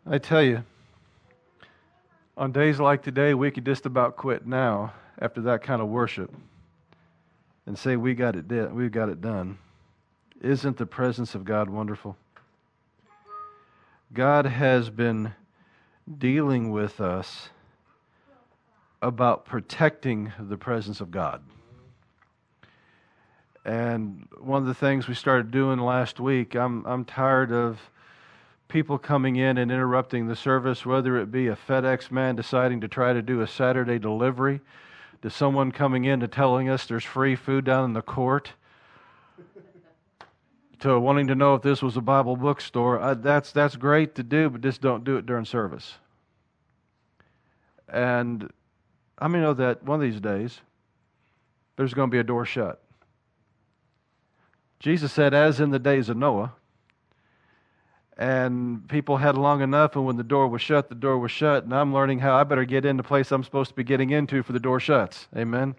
I tell you, on days like today, we could just about quit now after that kind of worship and say we got it we've got it done. Isn't the presence of God wonderful? God has been dealing with us about protecting the presence of God. And one of the things we started doing last week, I'm tired of people coming in and interrupting the service, whether it be a FedEx man deciding to try to do a Saturday delivery, to someone coming in and telling us there's free food down in the court, to wanting to know if this was a Bible bookstore. That's great to do, but just don't do it during service. And I know that one of these days there's going to be a door shut. Jesus said, as in the days of Noah, and people had long enough, and when the door was shut, and I'm learning how I better get in the place I'm supposed to be getting into for the door shuts. Amen?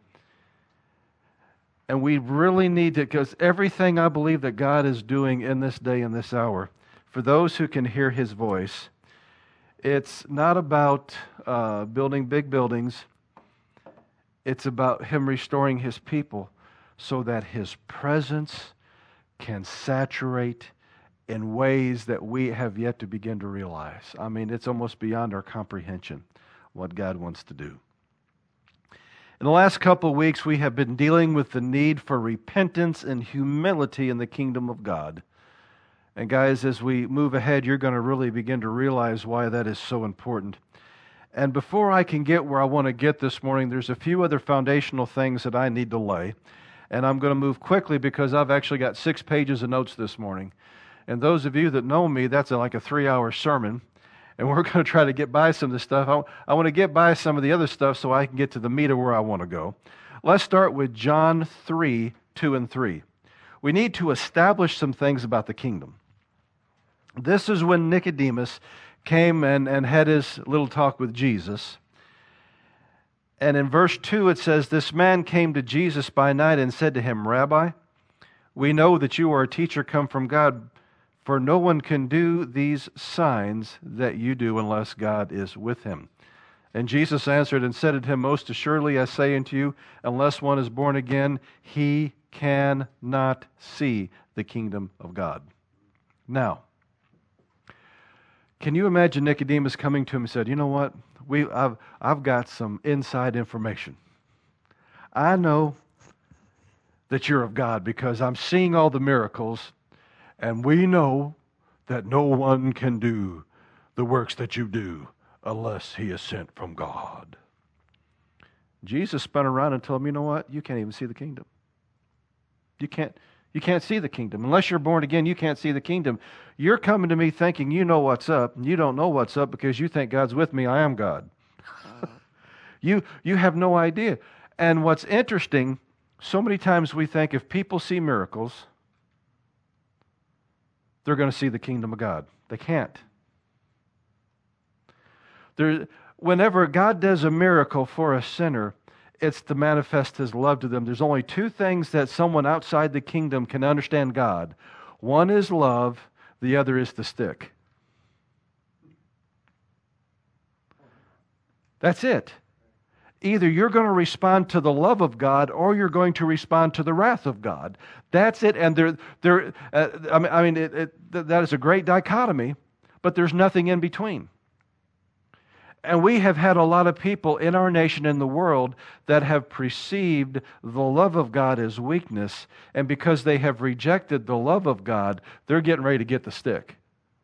And we really need to, because everything I believe that God is doing in this day and this hour, for those who can hear His voice, it's not about building big buildings. It's about Him restoring His people so that His presence can saturate in ways that we have yet to begin to realize. It's almost beyond our comprehension what God wants to do. In the last couple of weeks, we have been dealing with the need for repentance and humility in the kingdom of God. And guys, as we move ahead, you're going to really begin to realize why that is so important. And before I can get where I want to get this morning, there's a few other foundational things that I need to lay. And I'm going to move quickly because I've actually got 6 pages of notes this morning. And those of you that know me, that's like a 3-hour sermon. And we're going to try to get by some of this stuff. I want to get by some of the other stuff so I can get to the meat of where I want to go. Let's start with John 3, 2 and 3. We need to establish some things about the kingdom. This is when Nicodemus came and had his little talk with Jesus. And in verse 2 it says, this man came to Jesus by night and said to him, Rabbi, we know that you are a teacher come from God, for no one can do these signs that you do unless God is with him. And Jesus answered and said to him, most assuredly I say unto you, unless one is born again, he cannot see the kingdom of God. Now, can you imagine Nicodemus coming to him and said, you know what? I've got some inside information. I know that you're of God because I'm seeing all the miracles, and we know that no one can do the works that you do unless he is sent from God. Jesus spun around and told him, you know what? You can't even see the kingdom. You can't see the kingdom. Unless you're born again, you can't see the kingdom. You're coming to me thinking you know what's up, and you don't know what's up because you think God's with me. I am God. You have no idea. And what's interesting, so many times we think if people see miracles, they're going to see the kingdom of God. They can't. Whenever God does a miracle for a sinner, it's to manifest His love to them. There's only 2 things that someone outside the kingdom can understand God. One is love, the other is the stick. That's it. Either you're going to respond to the love of God or you're going to respond to the wrath of God. That's it. And that is a great dichotomy, but there's nothing in between. And we have had a lot of people in our nation and the world that have perceived the love of God as weakness, and because they have rejected the love of God, they're getting ready to get the stick.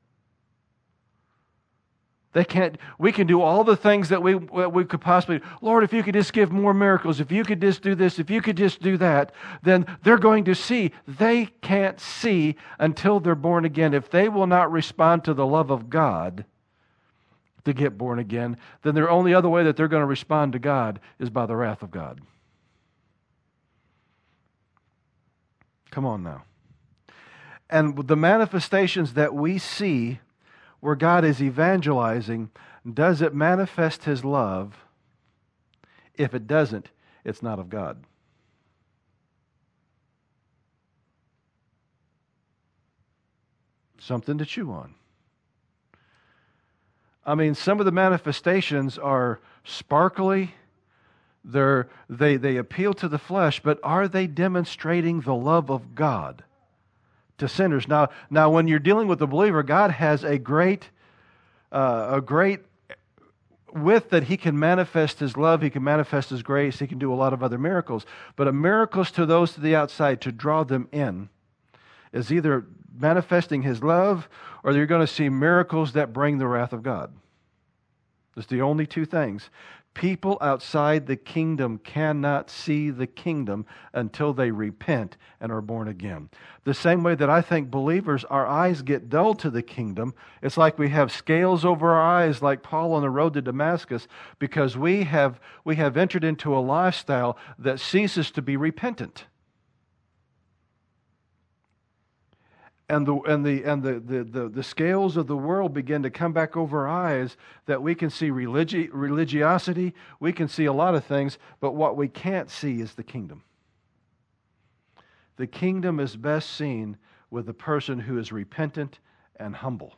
We can do all the things that we could possibly, Lord, if you could just give more miracles, if you could just do this, if you could just do that, then they're going to see. They can't see until they're born again. If they will not respond to the love of God to get born again, then the only other way that they're going to respond to God is by the wrath of God. Come on now. And the manifestations that we see where God is evangelizing, does it manifest His love? If it doesn't, it's not of God. Something to chew on. I mean, some of the manifestations are sparkly. They appeal to the flesh, but are they demonstrating the love of God to sinners? Now, when you're dealing with a believer, God has a great with that He can manifest His love, He can manifest His grace, He can do a lot of other miracles. But a miracles to those to the outside, to draw them in, is either manifesting His love, or you're going to see miracles that bring the wrath of God. It's the only two things. People outside the kingdom cannot see the kingdom until they repent and are born again. The same way that I think believers, our eyes get dull to the kingdom. It's like we have scales over our eyes, like Paul on the road to Damascus, because we have entered into a lifestyle that ceases to be repentant. And the scales of the world begin to come back over our eyes, that we can see religiosity, we can see a lot of things, but what we can't see is the kingdom. The kingdom is best seen with a person who is repentant and humble.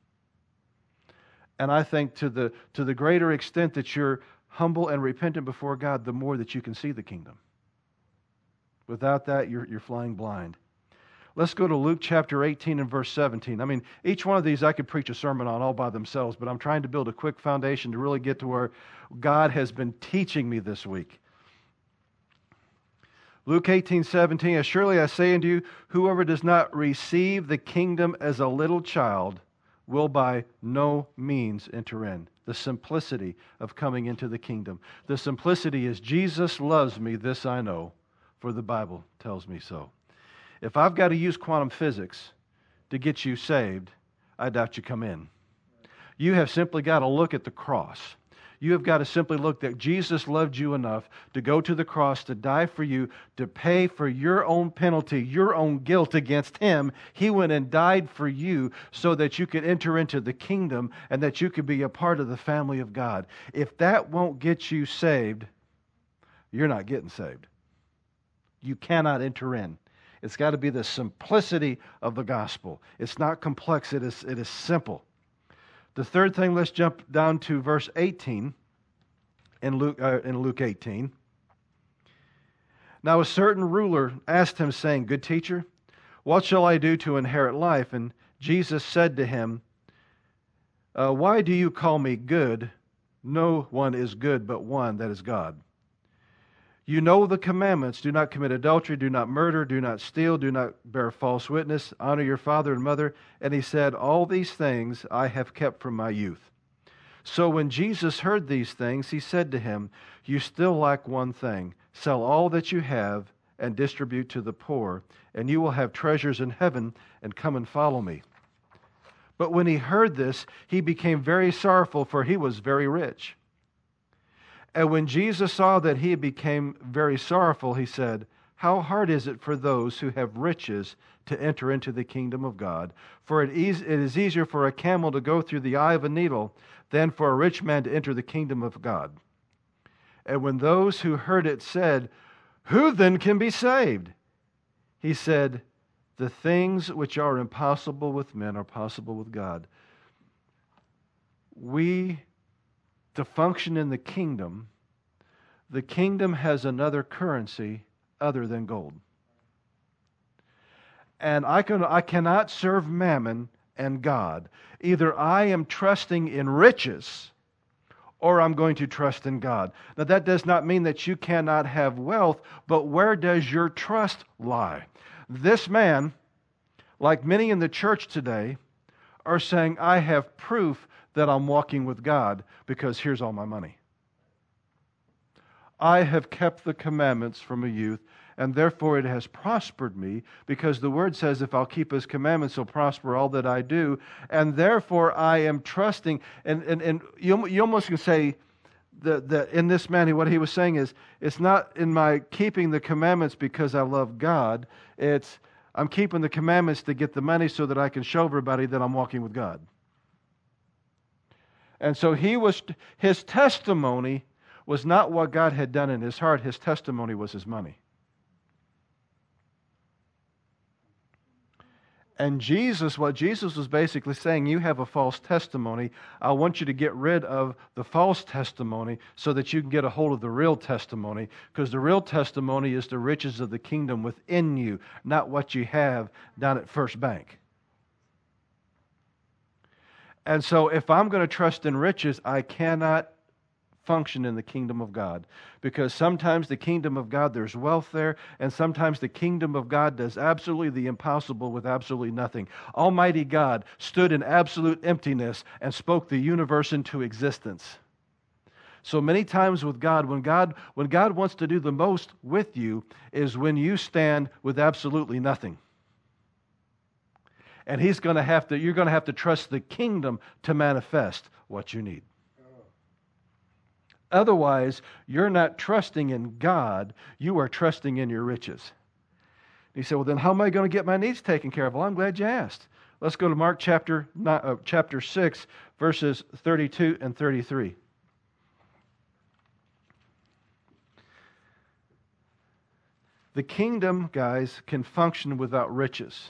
And I think to the greater extent that you're humble and repentant before God, the more that you can see the kingdom. Without that, you're flying blind. Let's go to Luke chapter 18 and verse 17. I mean, each one of these I could preach a sermon on all by themselves, but I'm trying to build a quick foundation to really get to where God has been teaching me this week. Luke 18:17, as surely I say unto you, whoever does not receive the kingdom as a little child will by no means enter in. The simplicity of coming into the kingdom. The simplicity is, Jesus loves me, this I know, for the Bible tells me so. If I've got to use quantum physics to get you saved, I doubt you come in. You have simply got to look at the cross. You have got to simply look that Jesus loved you enough to go to the cross, to die for you, to pay for your own penalty, your own guilt against Him. He went and died for you so that you could enter into the kingdom and that you could be a part of the family of God. If that won't get you saved, you're not getting saved. You cannot enter in. It's got to be the simplicity of the gospel. It's not complex, it is simple. The third thing, let's jump down to verse 18 in Luke 18. Now a certain ruler asked Him, saying, Good teacher, what shall I do to inherit life? And Jesus said to him, Why do you call me good? No one is good but one, that is God. You know the commandments. Do not commit adultery, do not murder, do not steal, do not bear false witness, honor your father and mother. And He said, All these things I have kept from my youth. So when Jesus heard these things, He said to him, You still lack one thing. Sell all that you have and distribute to the poor, and you will have treasures in heaven, and come and follow me. But when he heard this, he became very sorrowful, for he was very rich. And when Jesus saw that he became very sorrowful, He said, How hard is it for those who have riches to enter into the kingdom of God? For it is easier for a camel to go through the eye of a needle than for a rich man to enter the kingdom of God. And when those who heard it said, Who then can be saved? He said, The things which are impossible with men are possible with God. To function in the kingdom has another currency other than gold. And I cannot serve mammon and God. Either I am trusting in riches or I'm going to trust in God. Now that does not mean that you cannot have wealth, but where does your trust lie? This man, like many in the church today, are saying, I have proof that I'm walking with God because here's all my money. I have kept the commandments from a youth, and therefore it has prospered me, because the Word says if I'll keep His commandments, He'll prosper all that I do, and therefore I am trusting. And you almost can say that in this man, what he was saying is, it's not in my keeping the commandments because I love God, it's I'm keeping the commandments to get the money so that I can show everybody that I'm walking with God. And so his testimony was not what God had done in his heart. His testimony was his money. And what Jesus was basically saying, you have a false testimony. I want you to get rid of the false testimony so that you can get a hold of the real testimony, because the real testimony is the riches of the kingdom within you, not what you have down at First Bank. And so if I'm going to trust in riches, I cannot function in the kingdom of God. Because sometimes the kingdom of God, there's wealth there, and sometimes the kingdom of God does absolutely the impossible with absolutely nothing. Almighty God stood in absolute emptiness and spoke the universe into existence. So many times with God, when God wants to do the most with you, is when you stand with absolutely nothing. And you're going to have to trust the kingdom to manifest what you need. Otherwise, you're not trusting in God, you are trusting in your riches. And you say, well, then how am I going to get my needs taken care of? Well, I'm glad you asked. Let's go to Mark chapter 6, verses 32 and 33. The kingdom, guys, can function without riches.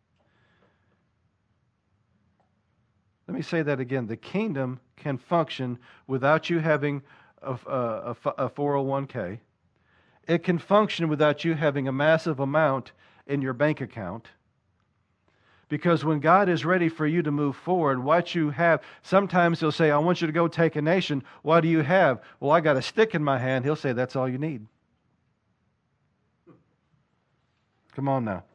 Let me say that again. The kingdom can function without you having a 401k. It can function without you having a massive amount in your bank account. Because when God is ready for you to move forward, what you have, sometimes He'll say, I want you to go take a nation. What do you have? Well, I got a stick in my hand. He'll say, that's all you need. Come on now.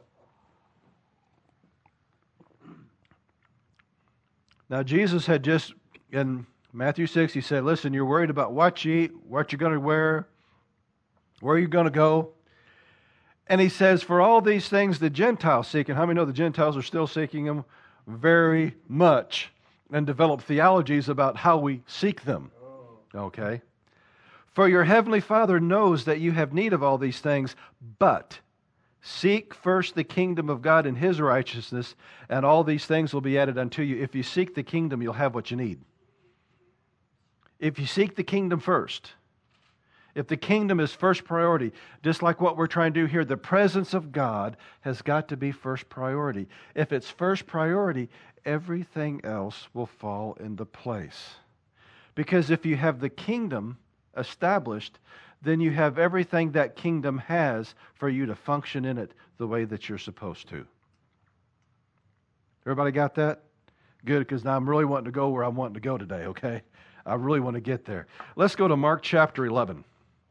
Now, Jesus had just, in Matthew 6, He said, listen, you're worried about what you eat, what you're going to wear, where you're going to go. And He says, for all these things the Gentiles seek, and how many know the Gentiles are still seeking them very much, and develop theologies about how we seek them. Okay? For your heavenly Father knows that you have need of all these things, but seek first the kingdom of God and His righteousness, and all these things will be added unto you. If you seek the kingdom, you'll have what you need. If you seek the kingdom first, if the kingdom is first priority, just like what we're trying to do here, the presence of God has got to be first priority. If it's first priority, everything else will fall into place. Because if you have the kingdom established, then you have everything that kingdom has for you to function in it the way that you're supposed to. Everybody got that? Good, because now I'm really wanting to go where I'm wanting to go today, okay? I really want to get there. Let's go to Mark chapter 11.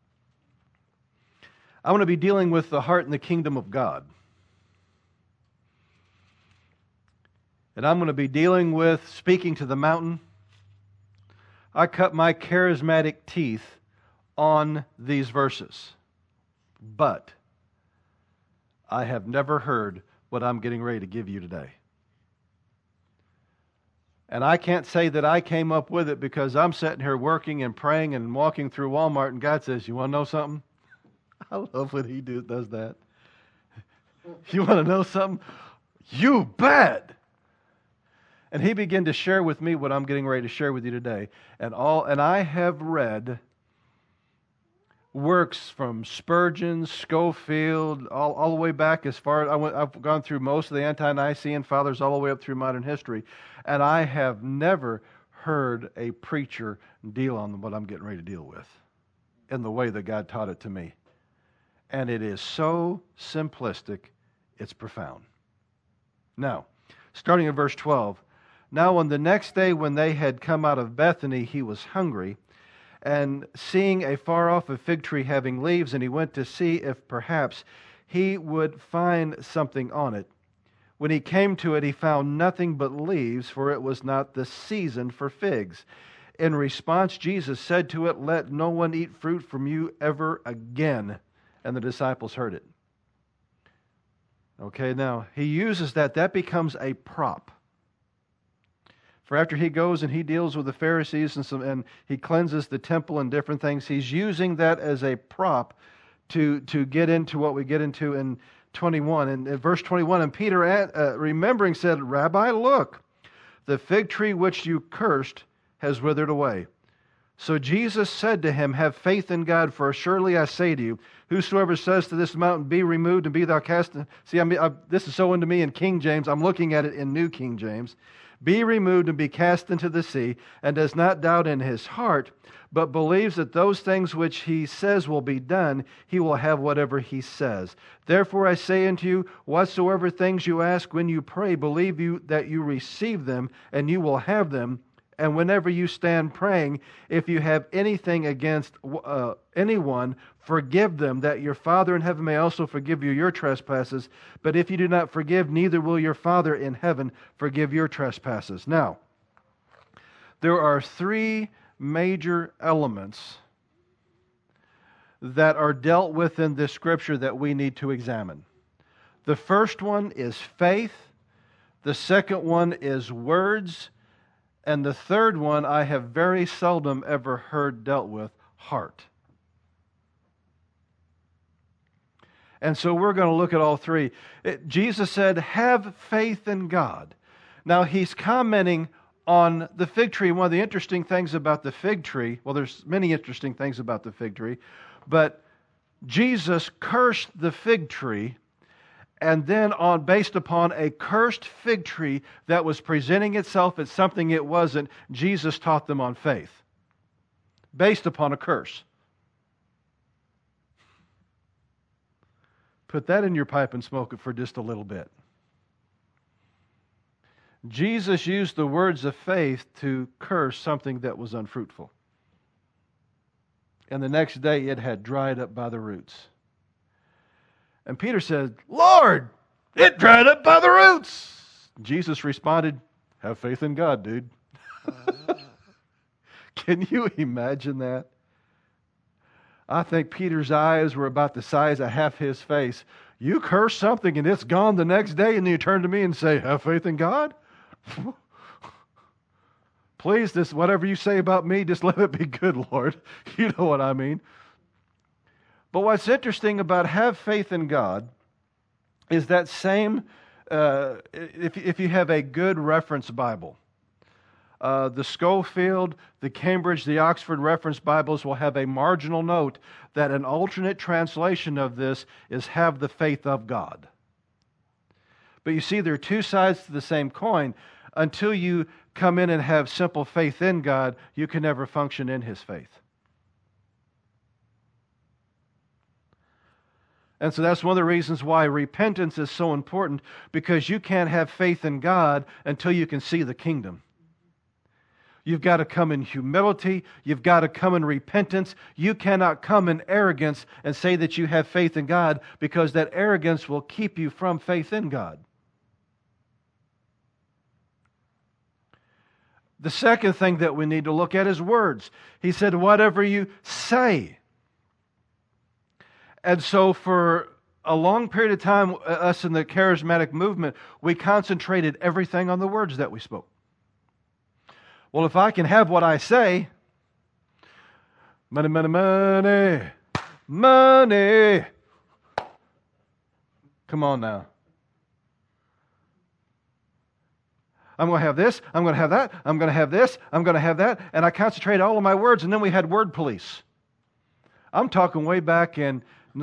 I want to be dealing with the heart and the kingdom of God. And I'm going to be dealing with speaking to the mountain. I cut my charismatic teeth on these verses, but I have never heard what I'm getting ready to give you today. And I can't say that I came up with it, because I'm sitting here working and praying and walking through Walmart, and God says, you want to know something? I love when He does that. You want to know something? You bet! And He began to share with me what I'm getting ready to share with you today. And I have read works from Spurgeon, Schofield, all the way back as far as I've gone through most of the Ante-Nicene Fathers all the way up through modern history, and I have never heard a preacher deal on what I'm getting ready to deal with in the way that God taught it to me. And it is so simplistic, it's profound. Now, starting in verse 12, now on the next day when they had come out of Bethany, He was hungry. And seeing afar off a fig tree having leaves, and He went to see if perhaps He would find something on it. When He came to it, He found nothing but leaves, for it was not the season for figs. In response, Jesus said to it, let no one eat fruit from you ever again. And the disciples heard it. Okay, now, He uses that becomes a prop. For after He goes and He deals with the Pharisees and He cleanses the temple and different things, He's using that as a prop to get into what we get into in 21. And in verse 21, and Peter, remembering, said, Rabbi, look, the fig tree which you cursed has withered away. So Jesus said to him, have faith in God, for surely I say to you, Whosoever says to this mountain, be removed and be thou cast. See, this is so into me in King James. I'm looking at it in New King James. Be removed and be cast into the sea, and does not doubt in his heart, but believes that those things which he says will be done, he will have whatever he says. Therefore I say unto you, whatsoever things you ask when you pray, believe you that you receive them, and you will have them. And whenever you stand praying, if you have anything against anyone, forgive them, that your Father in heaven may also forgive you your trespasses. But if you do not forgive, neither will your Father in heaven forgive your trespasses. Now, there are three major elements that are dealt with in this scripture that we need to examine. The first one is faith. The second one is words. And the third one I have very seldom ever heard dealt with, heart. And so we're going to look at all three. Jesus said, have faith in God. Now he's commenting on the fig tree. One of the interesting things about the fig tree, well, there's many interesting things about the fig tree, but Jesus cursed the fig tree, and then based upon a cursed fig tree that was presenting itself as something it wasn't, Jesus taught them on faith, based upon a curse. Put that in your pipe and smoke it for just a little bit. Jesus used the words of faith to curse something that was unfruitful. And the next day it had dried up by the roots. And Peter said, Lord, it dried up by the roots. Jesus responded, have faith in God, dude. Can you imagine that? I think Peter's eyes were about the size of half his face. You curse something and it's gone the next day, and then you turn to me and say, have faith in God? Please, whatever you say about me, just let it be good, Lord. You know what I mean. But what's interesting about have faith in God is that same, if you have a good reference Bible, the Schofield, the Cambridge, the Oxford Reference Bibles will have a marginal note that an alternate translation of this is have the faith of God. But you see, there are two sides to the same coin. Until you come in and have simple faith in God, you can never function in His faith. And so that's one of the reasons why repentance is so important, because you can't have faith in God until you can see the kingdom. You've got to come in humility. You've got to come in repentance. You cannot come in arrogance and say that you have faith in God, because that arrogance will keep you from faith in God. The second thing that we need to look at is words. He said, whatever you say. And so for a long period of time, us in the charismatic movement, we concentrated everything on the words that we spoke. Well, if I can have what I say, money, money, money, money. Come on now. I'm going to have this, I'm going to have that, I'm going to have this, I'm going to have that, and I concentrated all of my words, and then we had word police. I'm talking way back in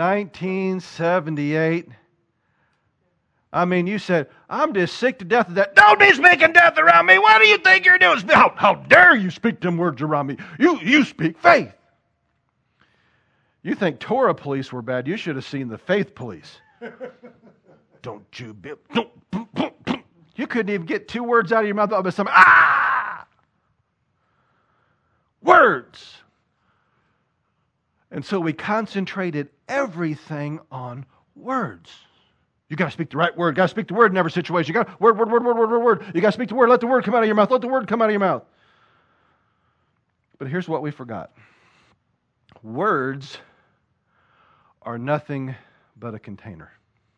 1978. I mean, you said, I'm just sick to death of that. Don't be speaking death around me. What do you think you're doing? How dare you speak them words around me? You speak faith. You think Torah police were bad. You should have seen the faith police. Don't you be... You couldn't even get two words out of your mouth. Words. And so we concentrated everything on words. You got to speak the right word. You got to speak the word in every situation. You got word. You got to speak the word. Let the word come out of your mouth. Let the word come out of your mouth. But here's what we forgot. Words are nothing but a container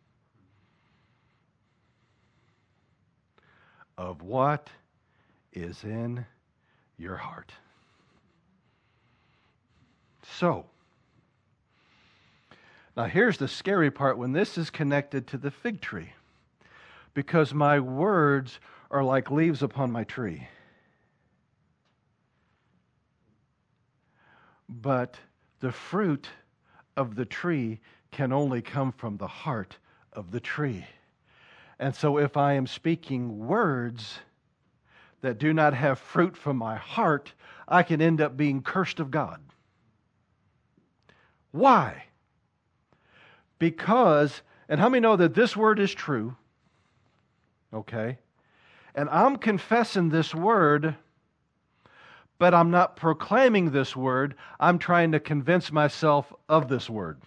of what is in your heart. So, now here's the scary part when this is connected to the fig tree. Because my words are like leaves upon my tree. But the fruit of the tree can only come from the heart of the tree. And so if I am speaking words that do not have fruit from my heart, I can end up being cursed of God. Why? Because, and how many know that this word is true? Okay. And I'm confessing this word, but I'm not proclaiming this word. I'm trying to convince myself of this word.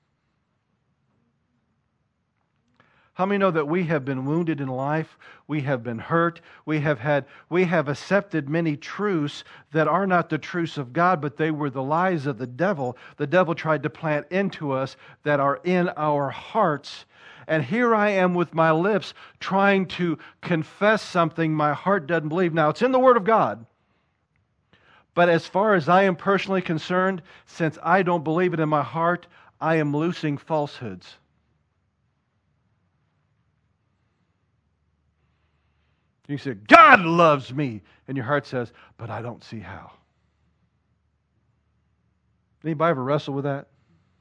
How many know that we have been wounded in life? We have been hurt. We have accepted many truths that are not the truths of God, but they were the lies of the devil. The devil tried to plant into us that are in our hearts. And here I am with my lips trying to confess something my heart doesn't believe. Now, it's in the Word of God. But as far as I am personally concerned, since I don't believe it in my heart, I am loosing falsehoods. You say, God loves me. And your heart says, but I don't see how. Anybody ever wrestle with that?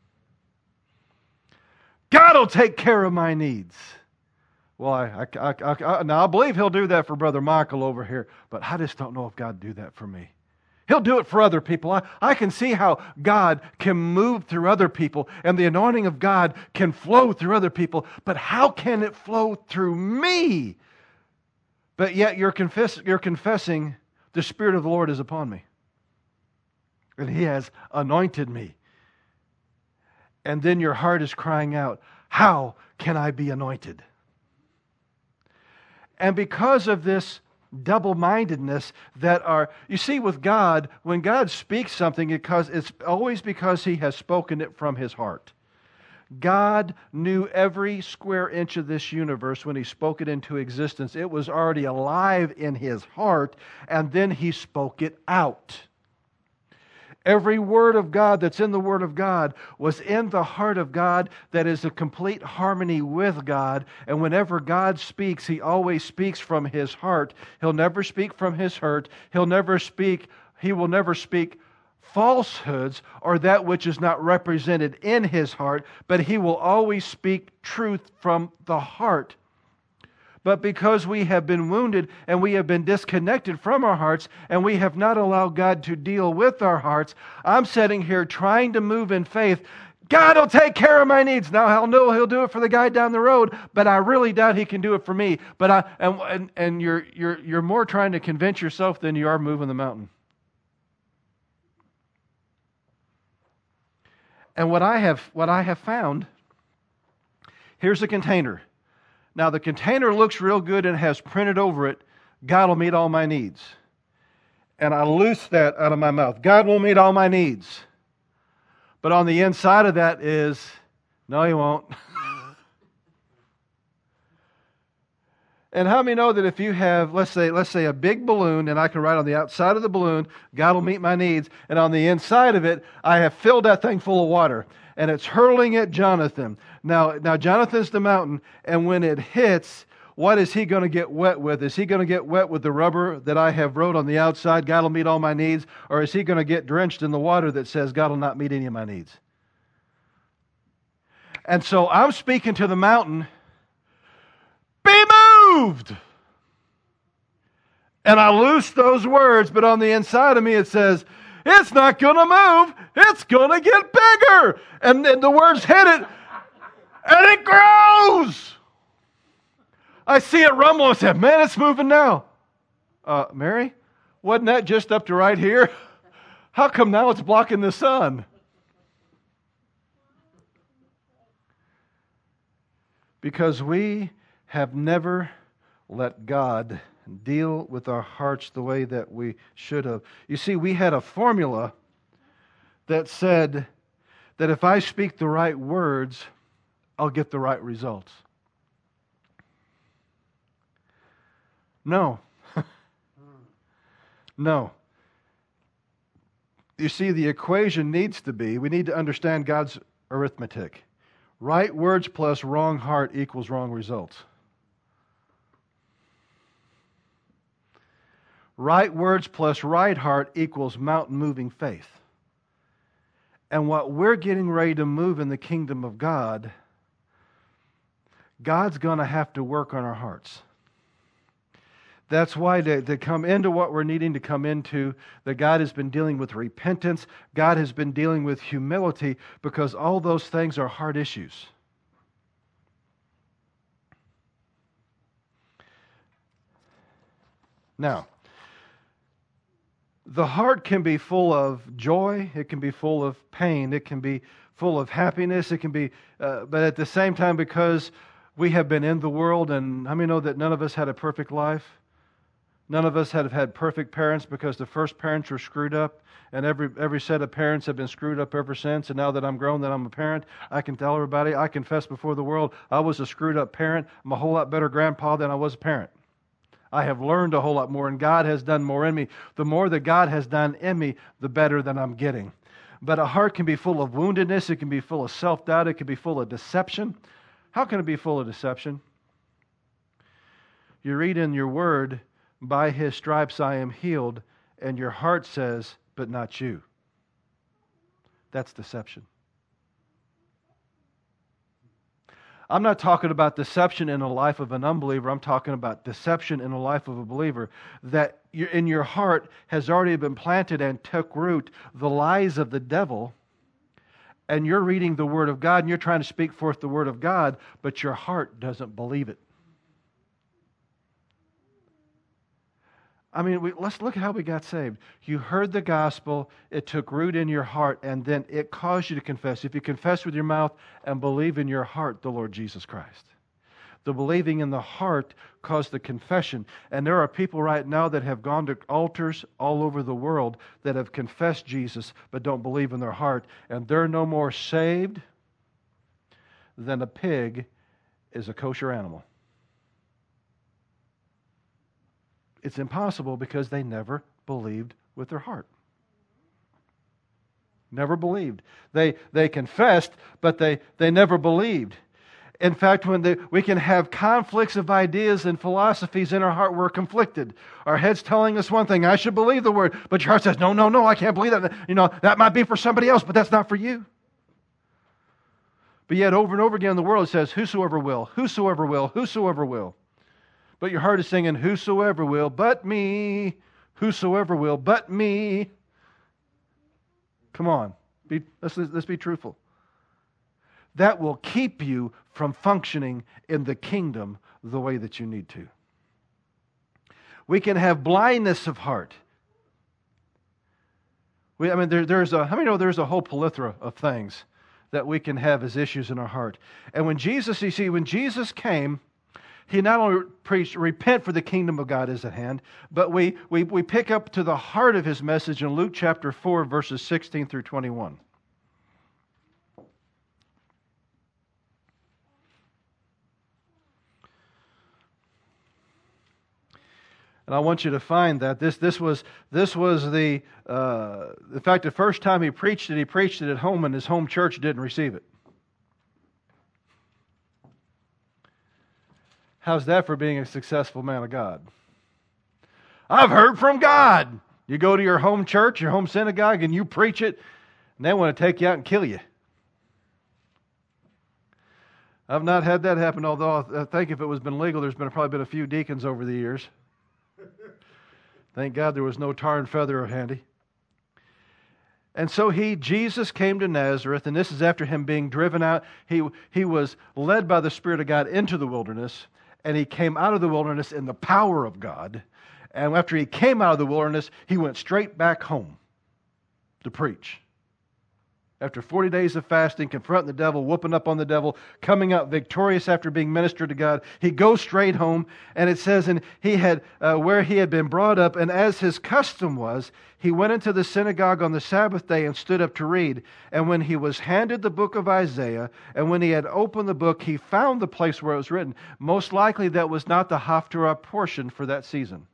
God will take care of my needs. Well, I believe He'll do that for Brother Michael over here, but I just don't know if God will do that for me. He'll do it for other people. I can see how God can move through other people, and the anointing of God can flow through other people, but how can it flow through me? But yet you're confessing the Spirit of the Lord is upon me. And He has anointed me. And then your heart is crying out, how can I be anointed? And because of this double-mindedness you see with God, when God speaks something, it's always because He has spoken it from His heart. God knew every square inch of this universe when He spoke it into existence. It was already alive in His heart, and then He spoke it out. Every word of God that's in the Word of God was in the heart of God, that is a complete harmony with God. And whenever God speaks, He always speaks from His heart. He'll never speak from His hurt. He will never speak falsehoods or that which is not represented in His heart, but He will always speak truth from the heart. But because we have been wounded and we have been disconnected from our hearts and we have not allowed God to deal with our hearts, I'm sitting here trying to move in faith. God will take care of my needs. Now, I'll know He'll do it for the guy down the road, but I really doubt He can do it for me. But you're more trying to convince yourself than you are moving the mountain. And what I have found, here's a container. Now, the container looks real good and has printed over it, God will meet all my needs. And I loose that out of my mouth. God will meet all my needs. But on the inside of that is, no, He won't. And how many know that if you have, let's say a big balloon, and I can write on the outside of the balloon, God will meet my needs, and on the inside of it, I have filled that thing full of water, and it's hurling at Jonathan. Now Jonathan's the mountain, and when it hits, what is he going to get wet with? Is he going to get wet with the rubber that I have wrote on the outside, God will meet all my needs, or is he going to get drenched in the water that says God will not meet any of my needs? And so I'm speaking to the mountain, be moved! And I loose those words, but on the inside of me it says, it's not going to move, it's going to get bigger. And then the words hit it, and it grows. I see it rumble and say, man, it's moving now. Mary, wasn't that just up to right here? How come now it's blocking the sun? Because we have never let God deal with our hearts the way that we should have. You see, we had a formula that said that if I speak the right words, I'll get the right results. No. No. You see, the equation needs to be, we need to understand God's arithmetic. Right words plus wrong heart equals wrong results. Right words plus right heart equals mountain-moving faith. And what we're getting ready to move in the kingdom of God, God's going to have to work on our hearts. That's why to come into what we're needing to come into, that God has been dealing with repentance, God has been dealing with humility, because all those things are hard issues. Now, the heart can be full of joy, it can be full of pain, it can be full of happiness, it can be, but at the same time, because we have been in the world, and how many know that none of us had a perfect life? None of us have had perfect parents because the first parents were screwed up, and every set of parents have been screwed up ever since. And now that I'm grown, that I'm a parent, I can tell everybody, I confess before the world, I was a screwed up parent. I'm a whole lot better grandpa than I was a parent. I have learned a whole lot more, and God has done more in me. The more that God has done in me, the better that I'm getting. But a heart can be full of woundedness, it can be full of self-doubt, it can be full of deception. How can it be full of deception? You read in your word, by His stripes I am healed, and your heart says, but not you. That's deception. I'm not talking about deception in the life of an unbeliever. I'm talking about deception in the life of a believer. That in your heart has already been planted and took root the lies of the devil, and you're reading the Word of God and you're trying to speak forth the Word of God, but your heart doesn't believe it. I mean, let's look at how we got saved. You heard the gospel, it took root in your heart, and then it caused you to confess. If you confess with your mouth and believe in your heart the Lord Jesus Christ. The believing in the heart caused the confession. And there are people right now that have gone to altars all over the world that have confessed Jesus but don't believe in their heart. And they're no more saved than a pig is a kosher animal. It's impossible because they never believed with their heart. Never believed. They confessed, but they never believed. In fact, we can have conflicts of ideas and philosophies in our heart. We're conflicted. Our head's telling us one thing, I should believe the Word, but your heart says, no, I can't believe that. That might be for somebody else, but that's not for you. But yet over and over again in the world it says, whosoever will, whosoever will, whosoever will. But your heart is singing, whosoever will, but me. Whosoever will, but me. Come on. Let's be truthful. That will keep you from functioning in the kingdom the way that you need to. We can have blindness of heart. How many know there's a whole plethora of things that we can have as issues in our heart. And when Jesus came, He not only preached, repent for the kingdom of God is at hand, but we pick up to the heart of His message in Luke chapter 4, verses 16 through 21. And I want you to find that this was the in fact, the first time He preached it at home, and His home church didn't receive it. How's that for being a successful man of God? I've heard from God. You go to your home church, your home synagogue, and you preach it, and they want to take you out and kill you. I've not had that happen, although I think if it was been legal, there's probably been a few deacons over the years. Thank God there was no tar and feather handy. And so Jesus came to Nazareth, and this is after Him being driven out. He was led by the Spirit of God into the wilderness, and He came out of the wilderness in the power of God. And after He came out of the wilderness, He went straight back home to preach. After 40 days of fasting, confronting the devil, whooping up on the devil, coming out victorious after being ministered to God, He goes straight home. And it says, and He had where He had been brought up, and as His custom was, He went into the synagogue on the Sabbath day and stood up to read. And when He was handed the book of Isaiah, and when He had opened the book, He found the place where it was written. Most likely that was not the Haftarah portion for that season.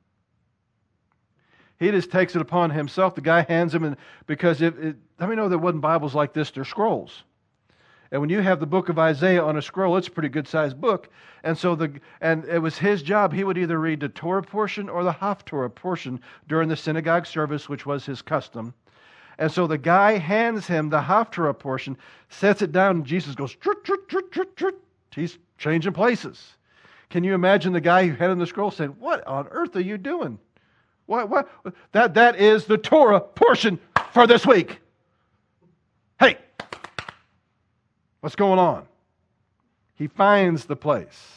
He just takes it upon himself. The guy hands him, because how many know there wasn't Bibles like this? They're scrolls. And when you have the book of Isaiah on a scroll, it's a pretty good-sized book. And it was his job. He would either read the Torah portion or the Haftarah portion during the synagogue service, which was his custom. And so the guy hands him the Haftarah portion, sets it down, and Jesus goes, trut, trut, trut, trut, trut. He's changing places. Can you imagine the guy who had in the scroll saying, what on earth are you doing? What? That is the Torah portion for this week. Hey, what's going on? He finds the place.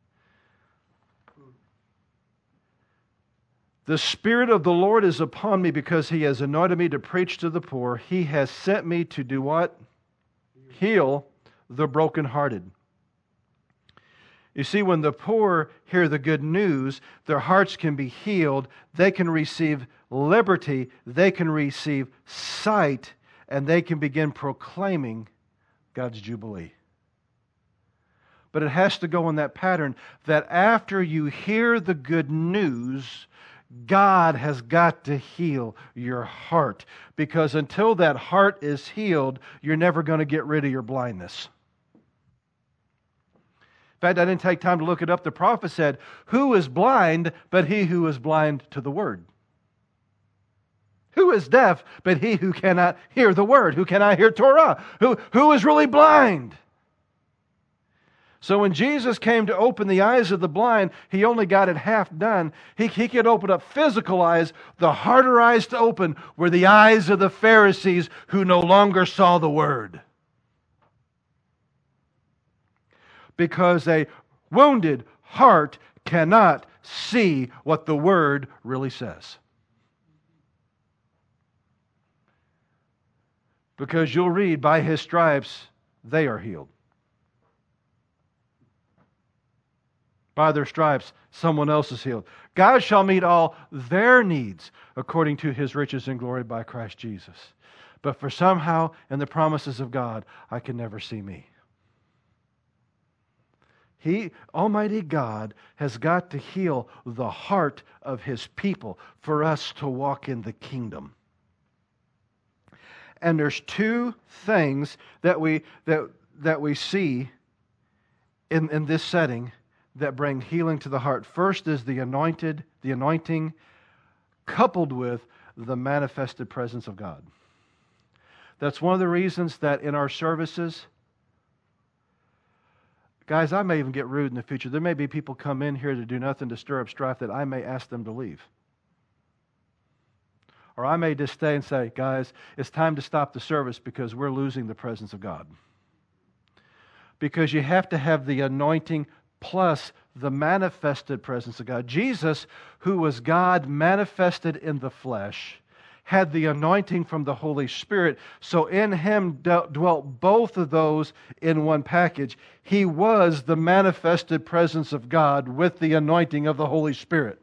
The Spirit of the Lord is upon me because He has anointed me to preach to the poor. He has sent me to do what? Heal the brokenhearted. You see, when the poor hear the good news, their hearts can be healed. They can receive liberty. They can receive sight. And they can begin proclaiming God's Jubilee. But it has to go in that pattern that after you hear the good news, God has got to heal your heart. Because until that heart is healed, you're never going to get rid of your blindness. In fact, I didn't take time to look it up. The prophet said, who is blind but he who is blind to the word? Who is deaf but he who cannot hear the word? Who cannot hear Torah? Who is really blind? So when Jesus came to open the eyes of the blind, He only got it half done. He could open up physical eyes. The harder eyes to open were the eyes of the Pharisees who no longer saw the Word. Because a wounded heart cannot see what the Word really says. Because you'll read, by His stripes they are healed. By their stripes, someone else is healed. God shall meet all their needs according to His riches and glory by Christ Jesus. But for somehow, in the promises of God, I can never see me. Almighty God, has got to heal the heart of His people for us to walk in the kingdom. And there's two things that we see in this setting that bring healing to the heart. First is the anointing coupled with the manifested presence of God. That's one of the reasons that in our services, guys, I may even get rude in the future. There may be people come in here to do nothing to stir up strife that I may ask them to leave. Or I may just stay and say, guys, it's time to stop the service because we're losing the presence of God. Because you have to have the anointing plus the manifested presence of God. Jesus, who was God manifested in the flesh, had the anointing from the Holy Spirit. So in Him dwelt both of those in one package. He was the manifested presence of God with the anointing of the Holy Spirit.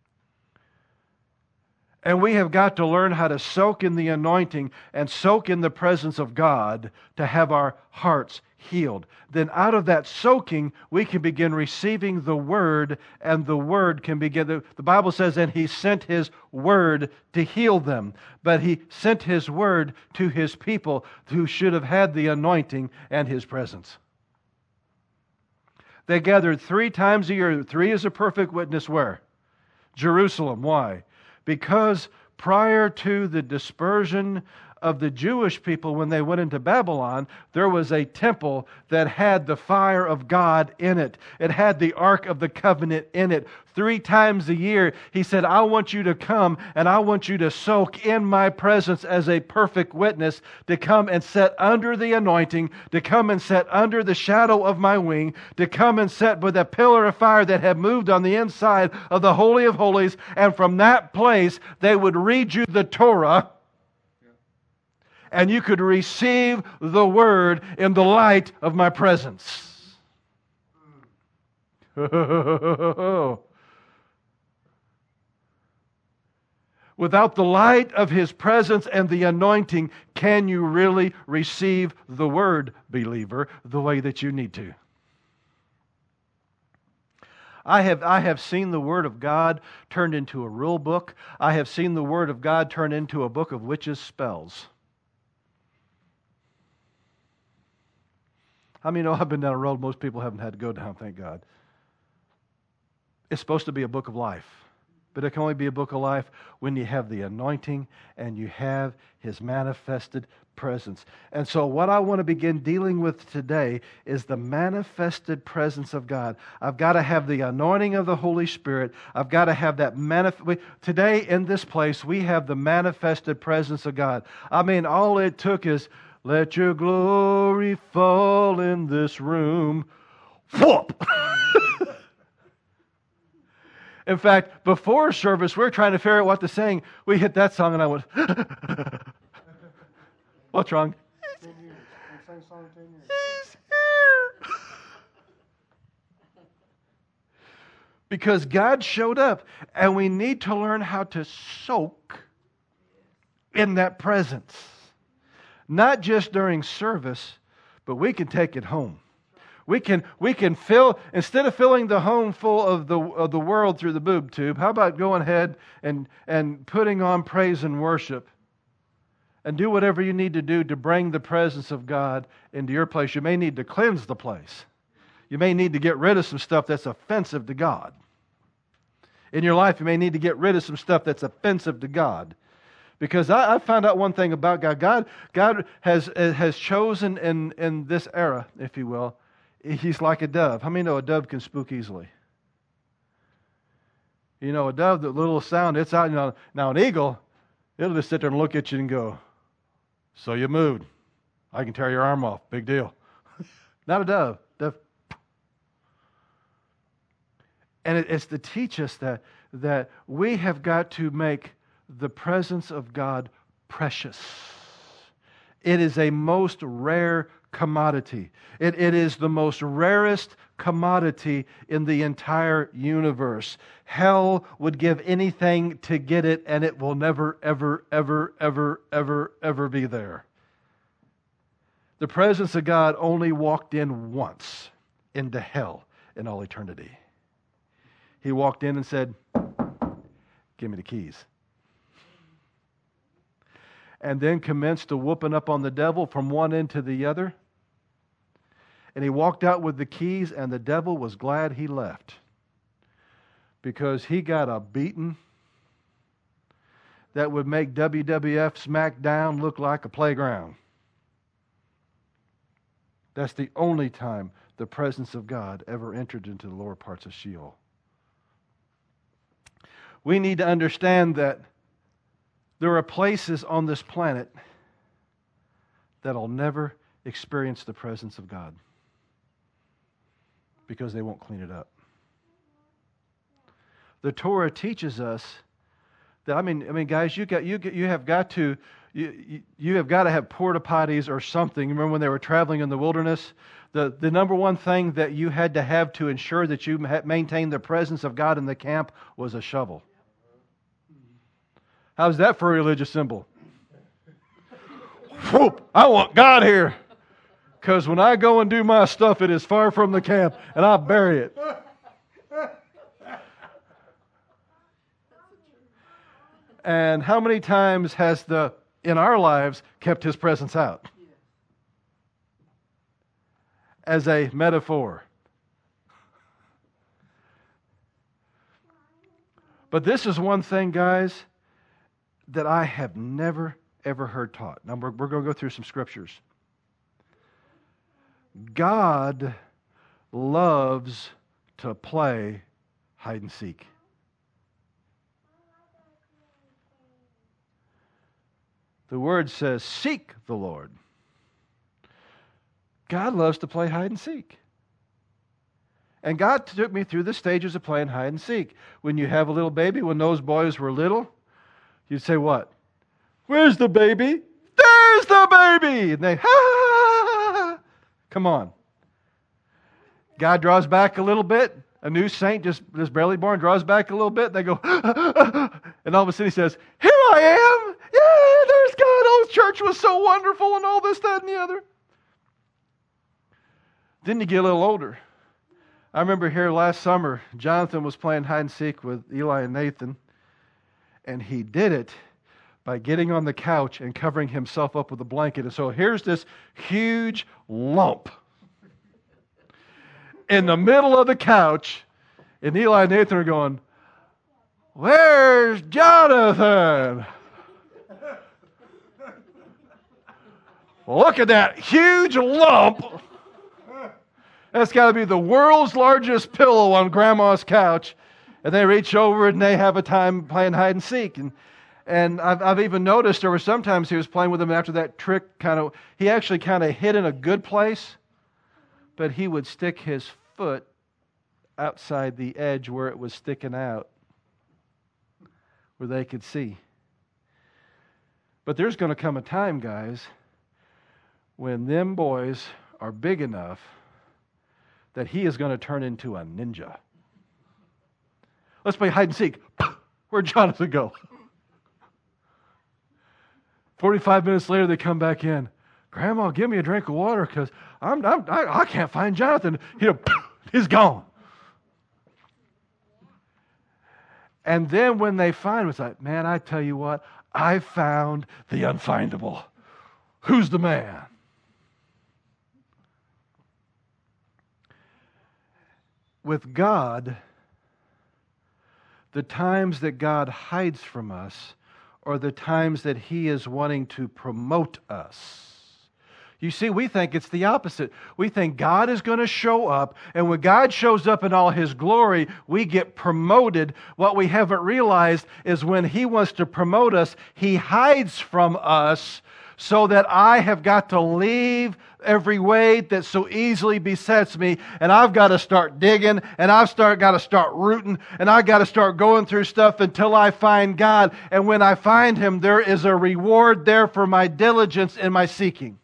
And we have got to learn how to soak in the anointing and soak in the presence of God to have our hearts healed. Then out of that soaking, we can begin receiving the Word, and the Word can begin. The Bible says, and He sent His Word to heal them. But He sent His Word to His people who should have had the anointing and His presence. They gathered 3 times a year. 3 is a perfect witness where? Jerusalem. Why? Because prior to the dispersion of the Jewish people when they went into Babylon, there was a temple that had the fire of God in it. It had the Ark of the Covenant in it. 3 times a year, He said, I want you to come and I want you to soak in my presence as a perfect witness, to come and sit under the anointing, to come and sit under the shadow of my wing, to come and sit with a pillar of fire that had moved on the inside of the Holy of Holies. And from that place, they would read you the Torah, and you could receive the Word in the light of my presence. Without the light of His presence and the anointing, can you really receive the Word, believer, the way that you need to? I have seen the Word of God turned into a rule book. I have seen the Word of God turned into a book of witches' spells. How many know I've been down a road most people haven't had to go down, thank God. It's supposed to be a book of life. But it can only be a book of life when you have the anointing and you have His manifested presence. And so what I want to begin dealing with today is the manifested presence of God. I've got to have the anointing of the Holy Spirit. I've got to have that today in this place, we have the manifested presence of God. I mean, all it took is, let your glory fall in this room. Whoop! In fact, before service, we were trying to figure out what to sing. We hit that song and I went, what's wrong? 10 years. I sang song 10 years. He's here. Because God showed up, and we need to learn how to soak in that presence. Not just during service, but we can take it home. We can fill, instead of filling the home full of the world through the boob tube, how about going ahead and putting on praise and worship? And do whatever you need to do to bring the presence of God into your place. You may need to cleanse the place. You may need to get rid of some stuff that's offensive to God. In your life, you may need to get rid of some stuff that's offensive to God. Because I found out one thing about God. God has chosen in this era, if you will, He's like a dove. How many know a dove can spook easily? You know, a dove, the little sound, it's out. You know, now an eagle, it'll just sit there and look at you and go, so you moved. I can tear your arm off. Big deal. Not a dove. Dove. And it's to teach us that we have got to make the presence of God precious. It is a most rare commodity. It is the most rarest commodity in the entire universe. Hell would give anything to get it, and it will never, ever, ever, ever, ever, ever be there. The presence of God only walked in once into hell in all eternity. He walked in and said, give me the keys. And then commenced to whooping up on the devil from one end to the other. And he walked out with the keys, and the devil was glad he left. Because he got a beating that would make WWF SmackDown look like a playground. That's the only time the presence of God ever entered into the lower parts of Sheol. We need to understand that there are places on this planet that'll never experience the presence of God because they won't clean it up. The Torah teaches us that, I mean, guys, you have got to have porta potties or something. Remember when they were traveling in the wilderness? The number one thing that you had to have to ensure that you maintained the presence of God in the camp was a shovel. How's that for a religious symbol? Whoop, I want God here. Because when I go and do my stuff, it is far from the camp, and I bury it. And how many times has in our lives kept His presence out? As a metaphor. But this is one thing, guys, that I have never, ever heard taught. Now, we're going to go through some scriptures. God loves to play hide and seek. The word says, seek the Lord. God loves to play hide and seek. And God took me through the stages of playing hide and seek. When you have a little baby, when those boys were little, you'd say what? Where's the baby? There's the baby! And they, ha, ha, ha, ha. Come on. God draws back a little bit. A new saint just barely born draws back a little bit. They go, and all of a sudden He says, here I am. Yeah, there's God. Oh, church was so wonderful and all this, that, and the other. Then you get a little older. I remember here last summer, Jonathan was playing hide and seek with Eli and Nathan. And he did it by getting on the couch and covering himself up with a blanket. And so here's this huge lump in the middle of the couch. And Eli and Nathan are going, Where's Jonathan? Look at that huge lump. That's got to be the world's largest pillow on Grandma's couch. And they reach over and they have a time playing hide and seek. And I've even noticed there were sometimes he was playing with them after that trick he actually kind of hid in a good place, but he would stick his foot outside the edge where it was sticking out, where they could see. But there's going to come a time, guys, when them boys are big enough that he is going to turn into a ninja. Let's play hide and seek. Where'd Jonathan go? 45 minutes later, they come back in. Grandma, give me a drink of water because I can't find Jonathan. He's gone. And then when they find him, it's like, man, I tell you what, I found the unfindable. Who's the man? With God, the times that God hides from us are the times that He is wanting to promote us. You see, we think it's the opposite. We think God is going to show up, and when God shows up in all His glory, we get promoted. What we haven't realized is when He wants to promote us, He hides from us so that I have got to leave every weight that so easily besets me, and I've got to start digging, and got to start rooting, and I've got to start going through stuff until I find God. And when I find Him, there is a reward there for my diligence in my seeking.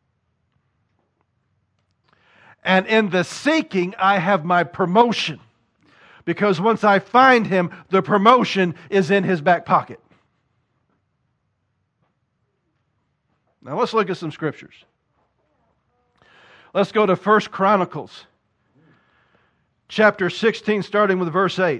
And in the seeking, I have my promotion. Because once I find Him, the promotion is in His back pocket. Now let's look at some scriptures. Let's go to 1 Chronicles, chapter 16, starting with verse 8.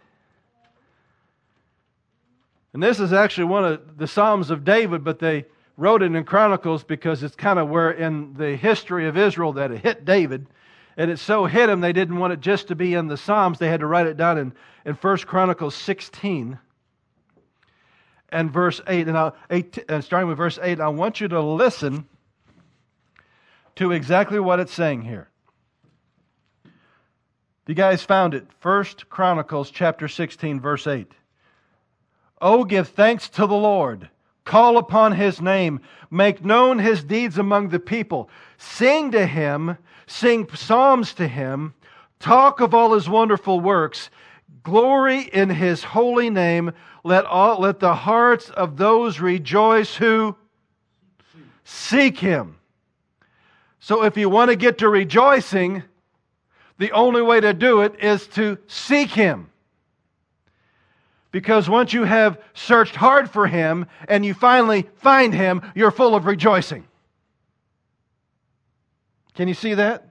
And this is actually one of the Psalms of David, but they wrote it in Chronicles because it's kind of where in the history of Israel that it hit David. And it so hit him, they didn't want it just to be in the Psalms. They had to write it down in 1 Chronicles 16 and verse 8. And starting with verse 8, I want you to listen to exactly what it's saying here. You guys found it. 1 Chronicles chapter 16, verse 8. Oh, give thanks to the Lord. Call upon His name. Make known His deeds among the people. Sing to Him. Sing psalms to Him. Talk of all His wonderful works. Glory in His holy name. Let the hearts of those rejoice who seek Him. So if you want to get to rejoicing, the only way to do it is to seek Him. Because once you have searched hard for Him and you finally find Him, you're full of rejoicing. Can you see that?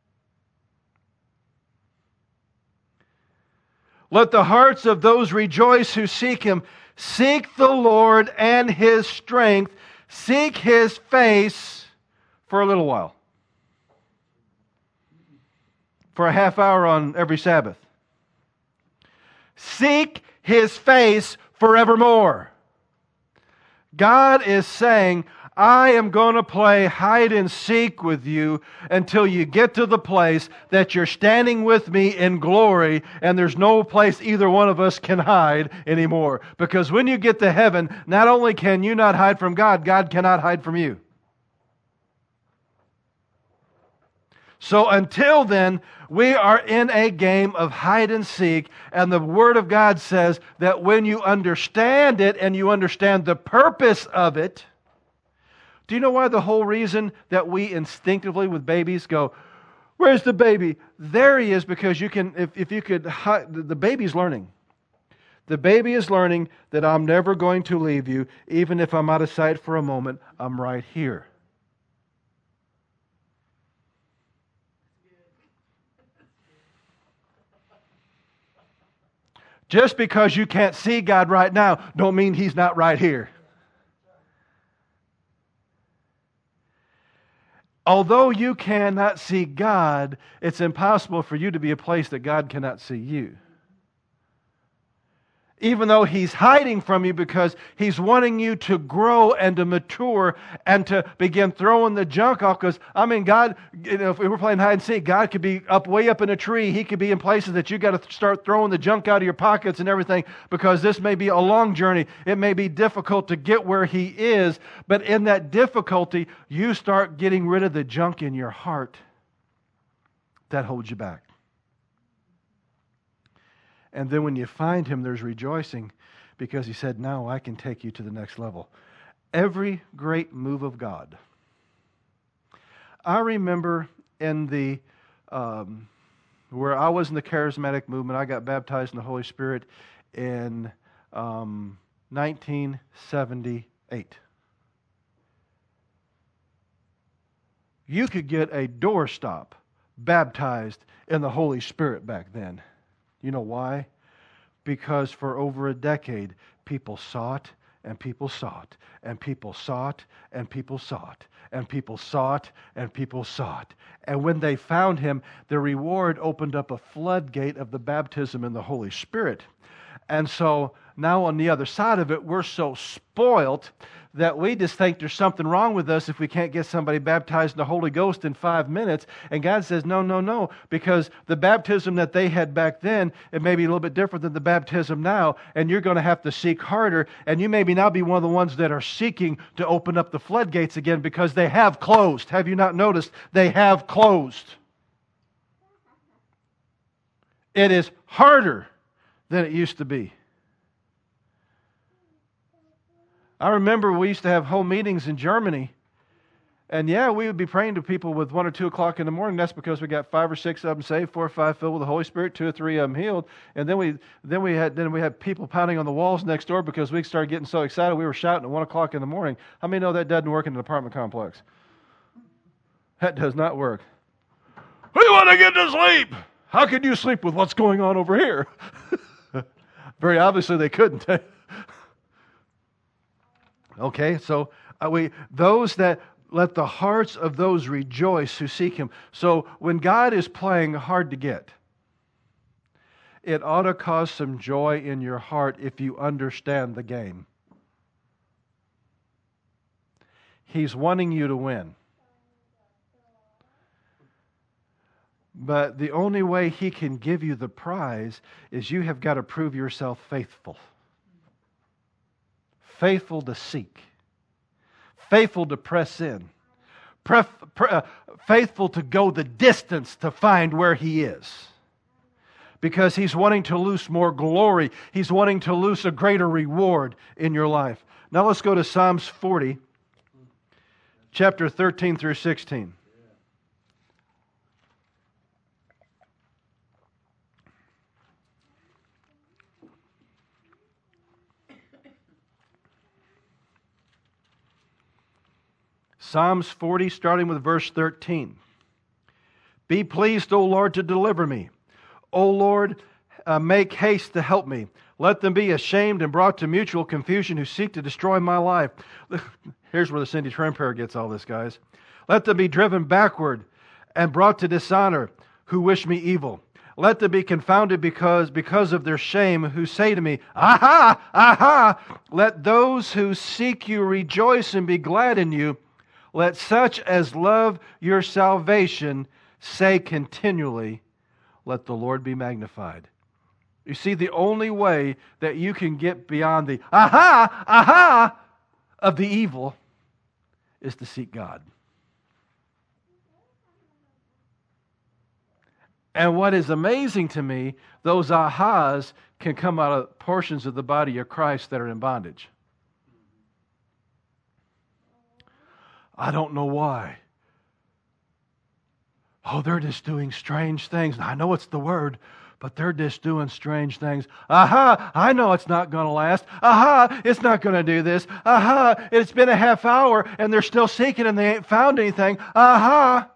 Let the hearts of those rejoice who seek Him. Seek the Lord and His strength. Seek His face for a little while. For a half hour on every Sabbath. Seek His face forevermore. God is saying, I am going to play hide and seek with you until you get to the place that you're standing with me in glory and there's no place either one of us can hide anymore. Because when you get to heaven, not only can you not hide from God, God cannot hide from you. So until then, we are in a game of hide and seek, and the Word of God says that when you understand it and you understand the purpose of it, do you know why the whole reason that we instinctively with babies go, where's the baby? There he is, because you can, if you could, the baby's learning. The baby is learning that I'm never going to leave you, even if I'm out of sight for a moment, I'm right here. Just because you can't see God right now, don't mean He's not right here. Although you cannot see God, it's impossible for you to be a place that God cannot see you. Even though He's hiding from you because He's wanting you to grow and to mature and to begin throwing the junk off. Because, God, if we were playing hide and seek, God could be way up in a tree. He could be in places that you got to start throwing the junk out of your pockets and everything, because this may be a long journey. It may be difficult to get where He is. But in that difficulty, you start getting rid of the junk in your heart that holds you back. And then when you find Him, there's rejoicing, because He said, now I can take you to the next level. Every great move of God. I remember in the, where I was in the charismatic movement, I got baptized in the Holy Spirit in 1978. You could get a doorstop baptized in the Holy Spirit back then. You know why? Because for over a decade, people sought and people sought and people sought and people sought and people sought and people sought. And when they found Him, the reward opened up a floodgate of the baptism in the Holy Spirit. And so now on the other side of it, we're so spoiled that we just think there's something wrong with us if we can't get somebody baptized in the Holy Ghost in 5 minutes. And God says, no, because the baptism that they had back then, it may be a little bit different than the baptism now, and you're going to have to seek harder, and you maybe now be one of the ones that are seeking to open up the floodgates again, because they have closed. Have you not noticed? They have closed. It is harder than it used to be. I remember we used to have home meetings in Germany, and we would be praying to people with 1 or 2 o'clock in the morning. That's because we got 5 or 6 of them saved, 4 or 5 filled with the Holy Spirit, 2 or 3 of them healed, and then we had people pounding on the walls next door because we started getting so excited we were shouting at 1 o'clock in the morning. How many know that doesn't work in an apartment complex? That does not work. We want to get to sleep. How can you sleep with what's going on over here? Very obviously they couldn't. Okay, so those that let the hearts of those rejoice who seek Him. So when God is playing hard to get, it ought to cause some joy in your heart if you understand the game. He's wanting you to win. But the only way He can give you the prize is you have got to prove yourself faithful. Faithful to seek. Faithful to press in. Faithful to go the distance to find where He is. Because He's wanting to loose more glory. He's wanting to loose a greater reward in your life. Now let's go to Psalms 40, chapter 13 through 16. Psalms 40, starting with verse 13. Be pleased, O Lord, to deliver me. O Lord, make haste to help me. Let them be ashamed and brought to mutual confusion who seek to destroy my life. Here's where the Cindy Trim prayer gets all this, guys. Let them be driven backward and brought to dishonor who wish me evil. Let them be confounded because of their shame who say to me, Aha! Aha! Let those who seek you rejoice and be glad in you. Let such as love your salvation say continually, let the Lord be magnified. You see, the only way that you can get beyond the aha, aha of the evil is to seek God. And what is amazing to me, those ahas can come out of portions of the body of Christ that are in bondage. I don't know why. Oh, they're just doing strange things. I know it's the word, but they're just doing strange things. Aha, I know it's not going to last. Aha, it's not going to do this. Aha, it's been a half hour and they're still seeking and they ain't found anything. Aha.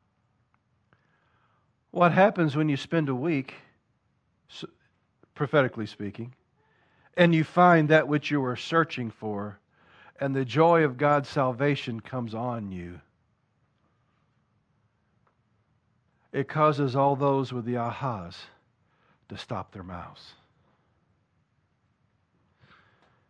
What happens when you spend a week, prophetically speaking, and you find that which you were searching for, and the joy of God's salvation comes on you? It causes all those with the ahas to stop their mouths.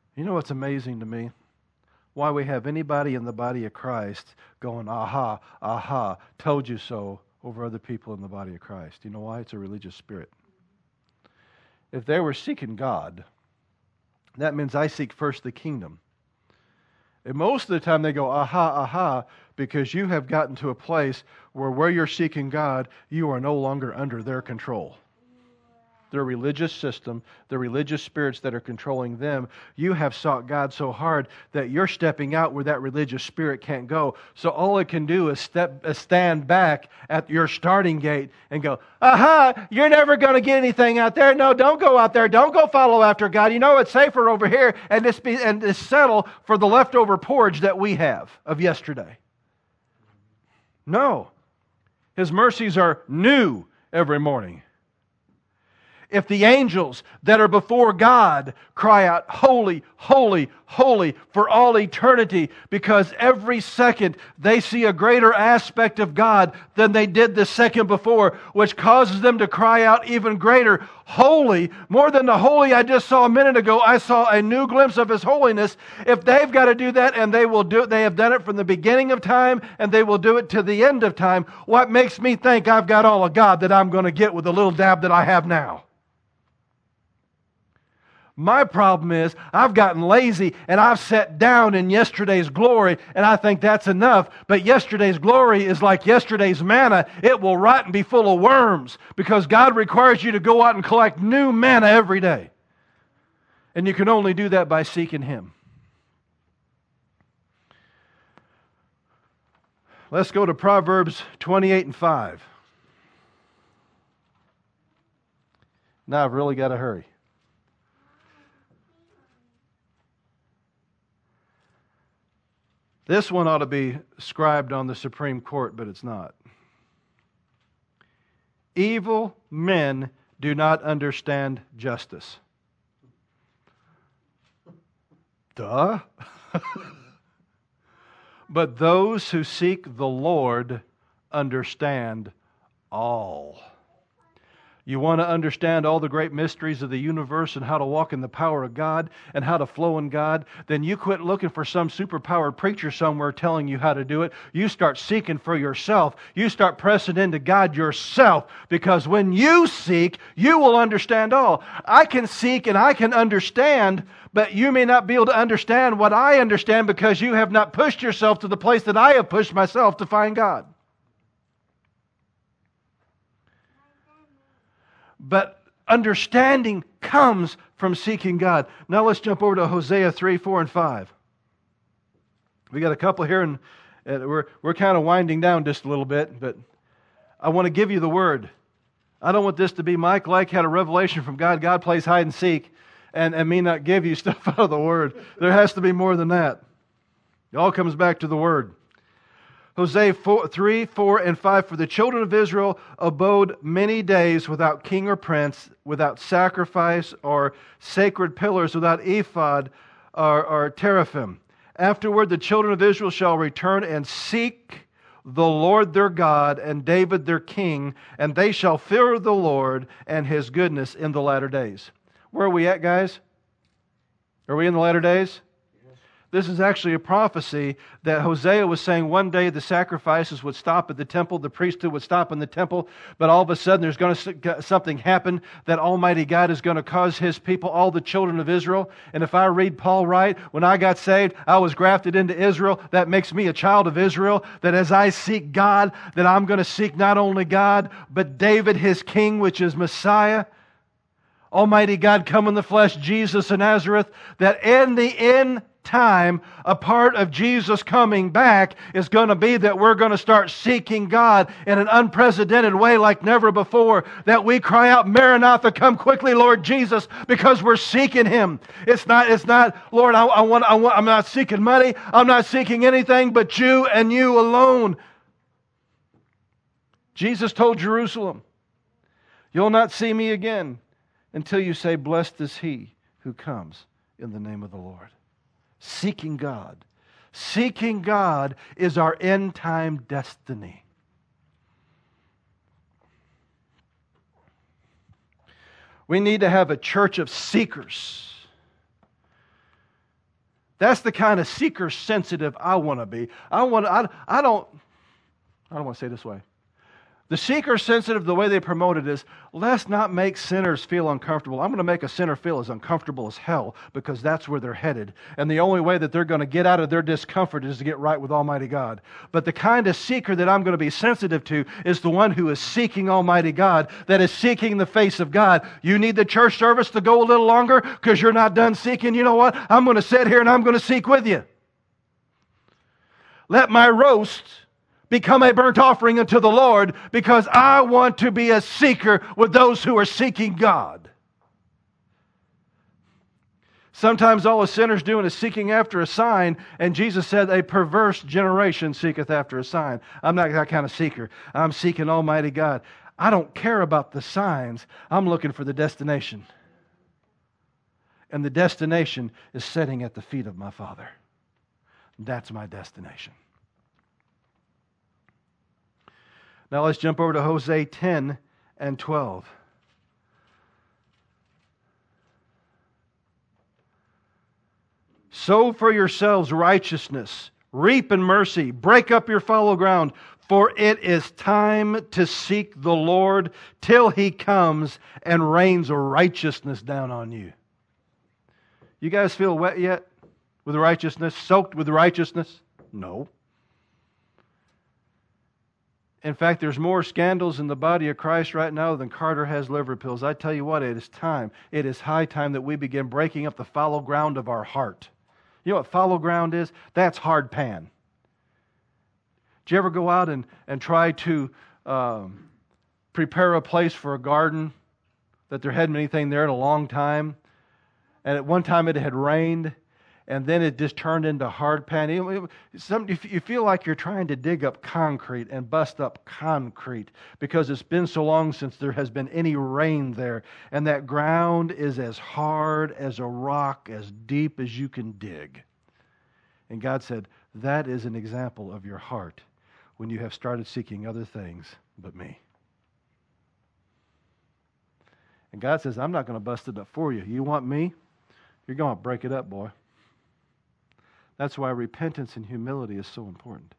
You know what's amazing to me? Why we have anybody in the body of Christ going, aha, aha, told you so, over other people in the body of Christ. You know why? It's a religious spirit. If they were seeking God, that means I seek first the kingdom. And most of the time they go, aha, aha, because you have gotten to a place where you're seeking God, you are no longer under their control. Their religious system, the religious spirits that are controlling them, you have sought God so hard that you're stepping out where that religious spirit can't go. So all it can do is stand back at your starting gate and go, aha, you're never going to get anything out there. No, don't go out there. Don't go follow after God. You know it's safer over here, and just settle for the leftover porridge that we have of yesterday. No. His mercies are new every morning. If the angels that are before God cry out, holy, holy, holy for all eternity, because every second they see a greater aspect of God than they did the second before, which causes them to cry out even greater, holy, more than the holy I just saw a minute ago, I saw a new glimpse of His holiness. If they've got to do that, and they will do it, they have done it from the beginning of time, and they will do it to the end of time, what makes me think I've got all of God that I'm going to get with the little dab that I have now? My problem is I've gotten lazy and I've sat down in yesterday's glory, and I think that's enough. But yesterday's glory is like yesterday's manna. It will rot and be full of worms because God requires you to go out and collect new manna every day. And you can only do that by seeking Him. Let's go to Proverbs 28 and 5. Now I've really got to hurry. This one ought to be scribed on the Supreme Court, but it's not. Evil men do not understand justice. Duh. But those who seek the Lord understand all. You want to understand all the great mysteries of the universe and how to walk in the power of God and how to flow in God, then you quit looking for some superpowered preacher somewhere telling you how to do it. You start seeking for yourself. You start pressing into God yourself, because when you seek, you will understand all. I can seek and I can understand, but you may not be able to understand what I understand because you have not pushed yourself to the place that I have pushed myself to find God. But understanding comes from seeking God. Now let's jump over to Hosea 3, 4, and 5. We got a couple here, and we're kind of winding down just a little bit, but I want to give you the Word. I don't want this to be Mike Like had a revelation from God. God plays hide and seek, and me not give you stuff out of the Word. There has to be more than that. It all comes back to the Word. Hosea 3, 4, and 5, for the children of Israel abode many days without king or prince, without sacrifice or sacred pillars, without ephod or teraphim. Afterward the children of Israel shall return and seek the Lord their God and David their king, and they shall fear the Lord and His goodness in the latter days. Where are we at, guys? Are we in the latter days? This is actually a prophecy that Hosea was saying one day the sacrifices would stop at the temple, the priesthood would stop in the temple, but all of a sudden there's going to something happen that Almighty God is going to cause His people, all the children of Israel. And if I read Paul right, when I got saved, I was grafted into Israel. That makes me a child of Israel. That as I seek God, that I'm going to seek not only God, but David, His king, which is Messiah. Almighty God come in the flesh, Jesus of Nazareth, that in the end time, a part of Jesus coming back is going to be that we're going to start seeking God in an unprecedented way like never before, that we cry out, Maranatha, come quickly, Lord Jesus, because we're seeking Him. It's not, Lord, I'm not seeking money, I'm not seeking anything but you and you alone. Jesus told Jerusalem, you'll not see me again until you say, blessed is he who comes in the name of the Lord. Seeking God. Seeking God is our end time destiny. We need to have a church of seekers. That's the kind of seeker-sensitive I want to be. I don't want to say it this way. The seeker-sensitive, the way they promote it is, let's not make sinners feel uncomfortable. I'm going to make a sinner feel as uncomfortable as hell because that's where they're headed. And the only way that they're going to get out of their discomfort is to get right with Almighty God. But the kind of seeker that I'm going to be sensitive to is the one who is seeking Almighty God, that is seeking the face of God. You need the church service to go a little longer because you're not done seeking. You know what? I'm going to sit here and I'm going to seek with you. Let my roast become a burnt offering unto the Lord, because I want to be a seeker with those who are seeking God. Sometimes all a sinner's doing is seeking after a sign, and Jesus said, a perverse generation seeketh after a sign. I'm not that kind of seeker. I'm seeking Almighty God. I don't care about the signs. I'm looking for the destination. And the destination is sitting at the feet of my Father. That's my destination. Now let's jump over to Hosea 10 and 12. Sow for yourselves righteousness, reap in mercy, break up your fallow ground, for it is time to seek the Lord till He comes and rains righteousness down on you. You guys feel wet yet with righteousness, soaked with righteousness? No. In fact, there's more scandals in the body of Christ right now than Carter has liver pills. I tell you what, it is time. It is high time that we begin breaking up the fallow ground of our heart. You know what fallow ground is? That's hard pan. Did you ever go out and try to prepare a place for a garden that there hadn't been anything there in a long time? And at one time it had rained, and then it just turned into hard pan. You feel like you're trying to dig up concrete and bust up concrete because it's been so long since there has been any rain there. And that ground is as hard as a rock, as deep as you can dig. And God said, that is an example of your heart when you have started seeking other things but me. And God says, I'm not going to bust it up for you. You want me? You're going to break it up, boy. That's why repentance and humility is so important.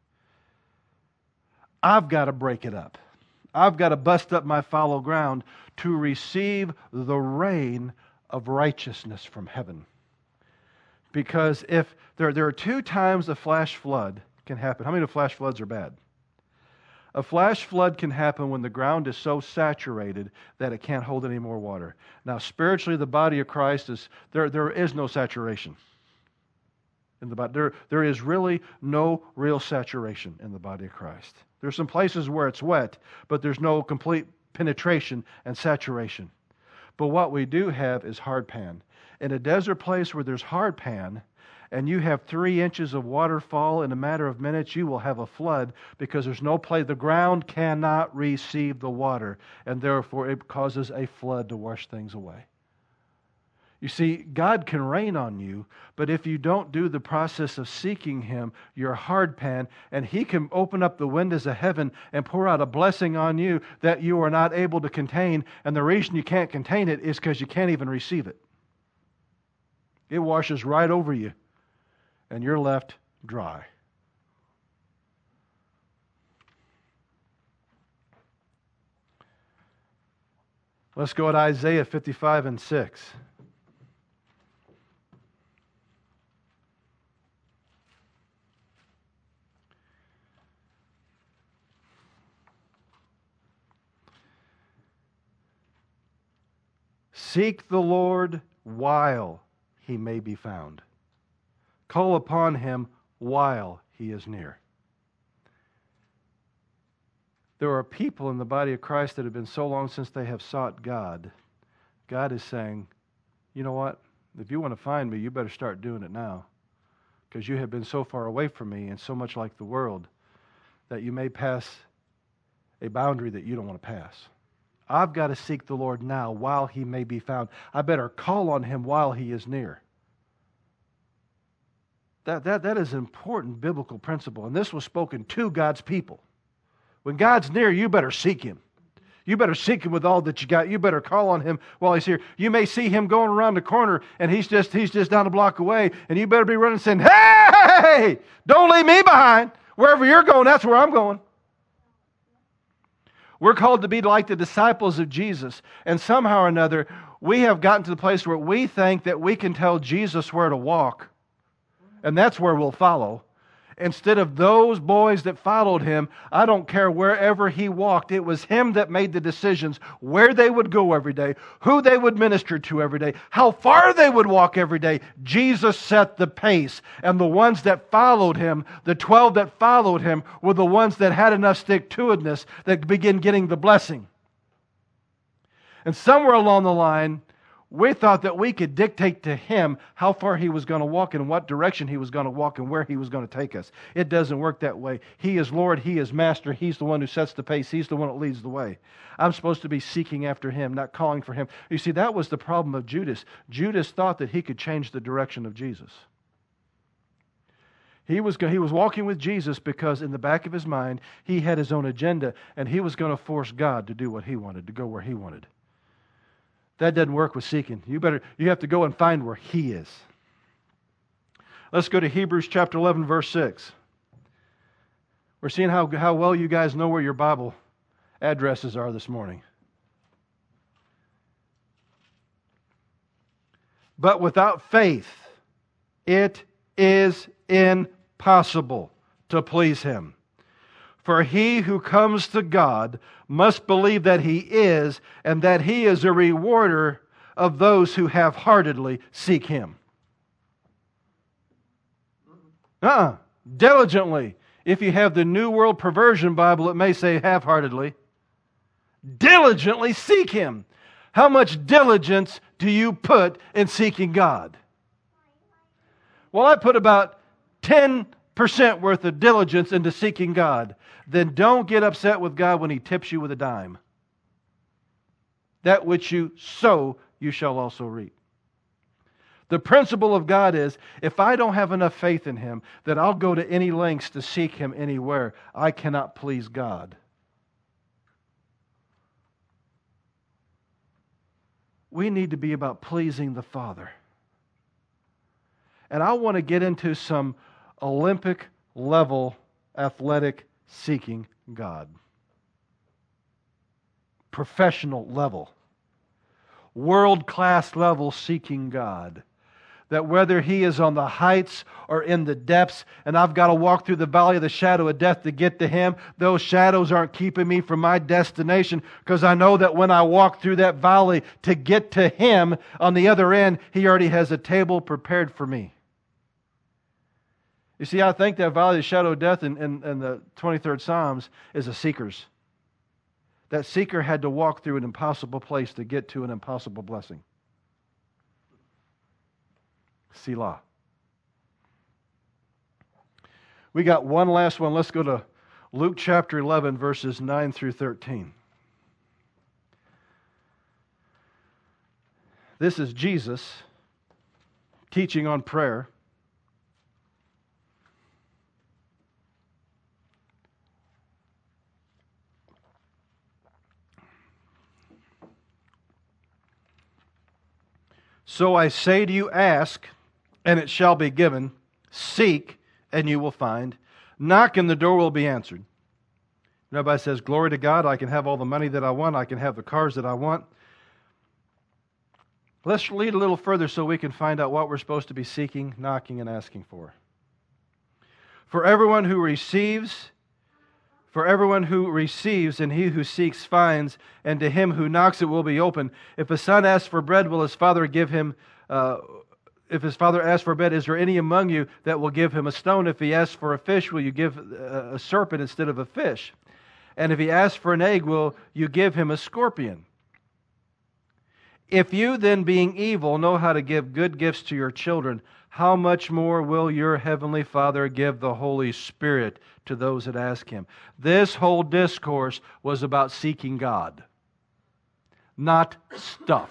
I've got to break it up. I've got to bust up my fallow ground to receive the rain of righteousness from heaven. Because if there are two times a flash flood can happen. How many of flash floods are bad? A flash flood can happen when the ground is so saturated that it can't hold any more water. Now, spiritually, the body of Christ is there is no saturation in the body. There is really no real saturation in the body of Christ. There's some places where it's wet, but there's no complete penetration and saturation. But what we do have is hard pan. In a desert place where there's hard pan, and you have 3 inches of waterfall in a matter of minutes, you will have a flood because there's no place. The ground cannot receive the water, and therefore it causes a flood to wash things away. You see, God can rain on you, but if you don't do the process of seeking Him, you're hard pan, and He can open up the windows of heaven and pour out a blessing on you that you are not able to contain, and the reason you can't contain it is because you can't even receive it. It washes right over you, and you're left dry. Let's go to Isaiah 55 and 6. Seek the Lord while He may be found. Call upon Him while He is near. There are people in the body of Christ that have been so long since they have sought God. God is saying, you know what? If you want to find me, you better start doing it now. Because you have been so far away from me and so much like the world that you may pass a boundary that you don't want to pass. I've got to seek the Lord now while He may be found. I better call on Him while He is near. That is an important biblical principle. And this was spoken to God's people. When God's near, you better seek Him. You better seek Him with all that you got. You better call on Him while He's here. You may see Him going around the corner and He's just down a block away, and you better be running saying, "Hey, don't leave me behind. Wherever you're going, that's where I'm going." We're called to be like the disciples of Jesus, and somehow or another, we have gotten to the place where we think that we can tell Jesus where to walk, and that's where we'll follow. Instead of those boys that followed Him, I don't care wherever He walked. It was Him that made the decisions where they would go every day, who they would minister to every day, how far they would walk every day. Jesus set the pace. And the ones that followed Him, the 12 that followed Him, were the ones that had enough stick-to-itiveness that began getting the blessing. And somewhere along the line, we thought that we could dictate to Him how far He was going to walk and what direction He was going to walk and where He was going to take us. It doesn't work that way. He is Lord. He is Master. He's the one who sets the pace. He's the one that leads the way. I'm supposed to be seeking after Him, not calling for Him. You see, that was the problem of Judas. Judas thought that he could change the direction of Jesus. He was walking with Jesus because in the back of his mind, he had his own agenda, and he was going to force God to do what He wanted, to go where He wanted. That doesn't work with seeking. You have to go and find where He is. Let's go to Hebrews chapter 11, verse 6. We're seeing how well you guys know where your Bible addresses are this morning. But without faith, it is impossible to please Him. For he who comes to God must believe that He is, and that He is a rewarder of those who half-heartedly seek Him. Diligently. If you have the New World Perversion Bible, it may say half-heartedly. Diligently seek Him. How much diligence do you put in seeking God? Well, I put about 10% worth of diligence into seeking God. Then don't get upset with God when He tips you with a dime. That which you sow, you shall also reap. The principle of God is, if I don't have enough faith in Him, that I'll go to any lengths to seek Him anywhere, I cannot please God. We need to be about pleasing the Father. And I want to get into some Olympic level athletic seeking God. Professional level. World-class level seeking God. That whether He is on the heights or in the depths, and I've got to walk through the valley of the shadow of death to get to Him, those shadows aren't keeping me from my destination, because I know that when I walk through that valley to get to Him, on the other end, He already has a table prepared for me. You see, I think that valley of the shadow of death in the 23rd Psalms is a seeker's. That seeker had to walk through an impossible place to get to an impossible blessing. Selah. We got one last one. Let's go to Luke chapter 11, verses 9 through 13. This is Jesus teaching on prayer. So I say to you, ask, and it shall be given. Seek, and you will find. Knock, and the door will be answered. Everybody says, glory to God, I can have all the money that I want. I can have the cars that I want. Let's read a little further so we can find out what we're supposed to be seeking, knocking, and asking for. For everyone who receives, and he who seeks finds, and to him who knocks it will be open. If a son asks for bread, will his father give him? If his father asks for bread, is there any among you that will give him a stone? If he asks for a fish, will you give a serpent instead of a fish? And if he asks for an egg, will you give him a scorpion? If you then, being evil, know how to give good gifts to your children, how much more will your heavenly Father give the Holy Spirit to those that ask Him? This whole discourse was about seeking God, not stuff,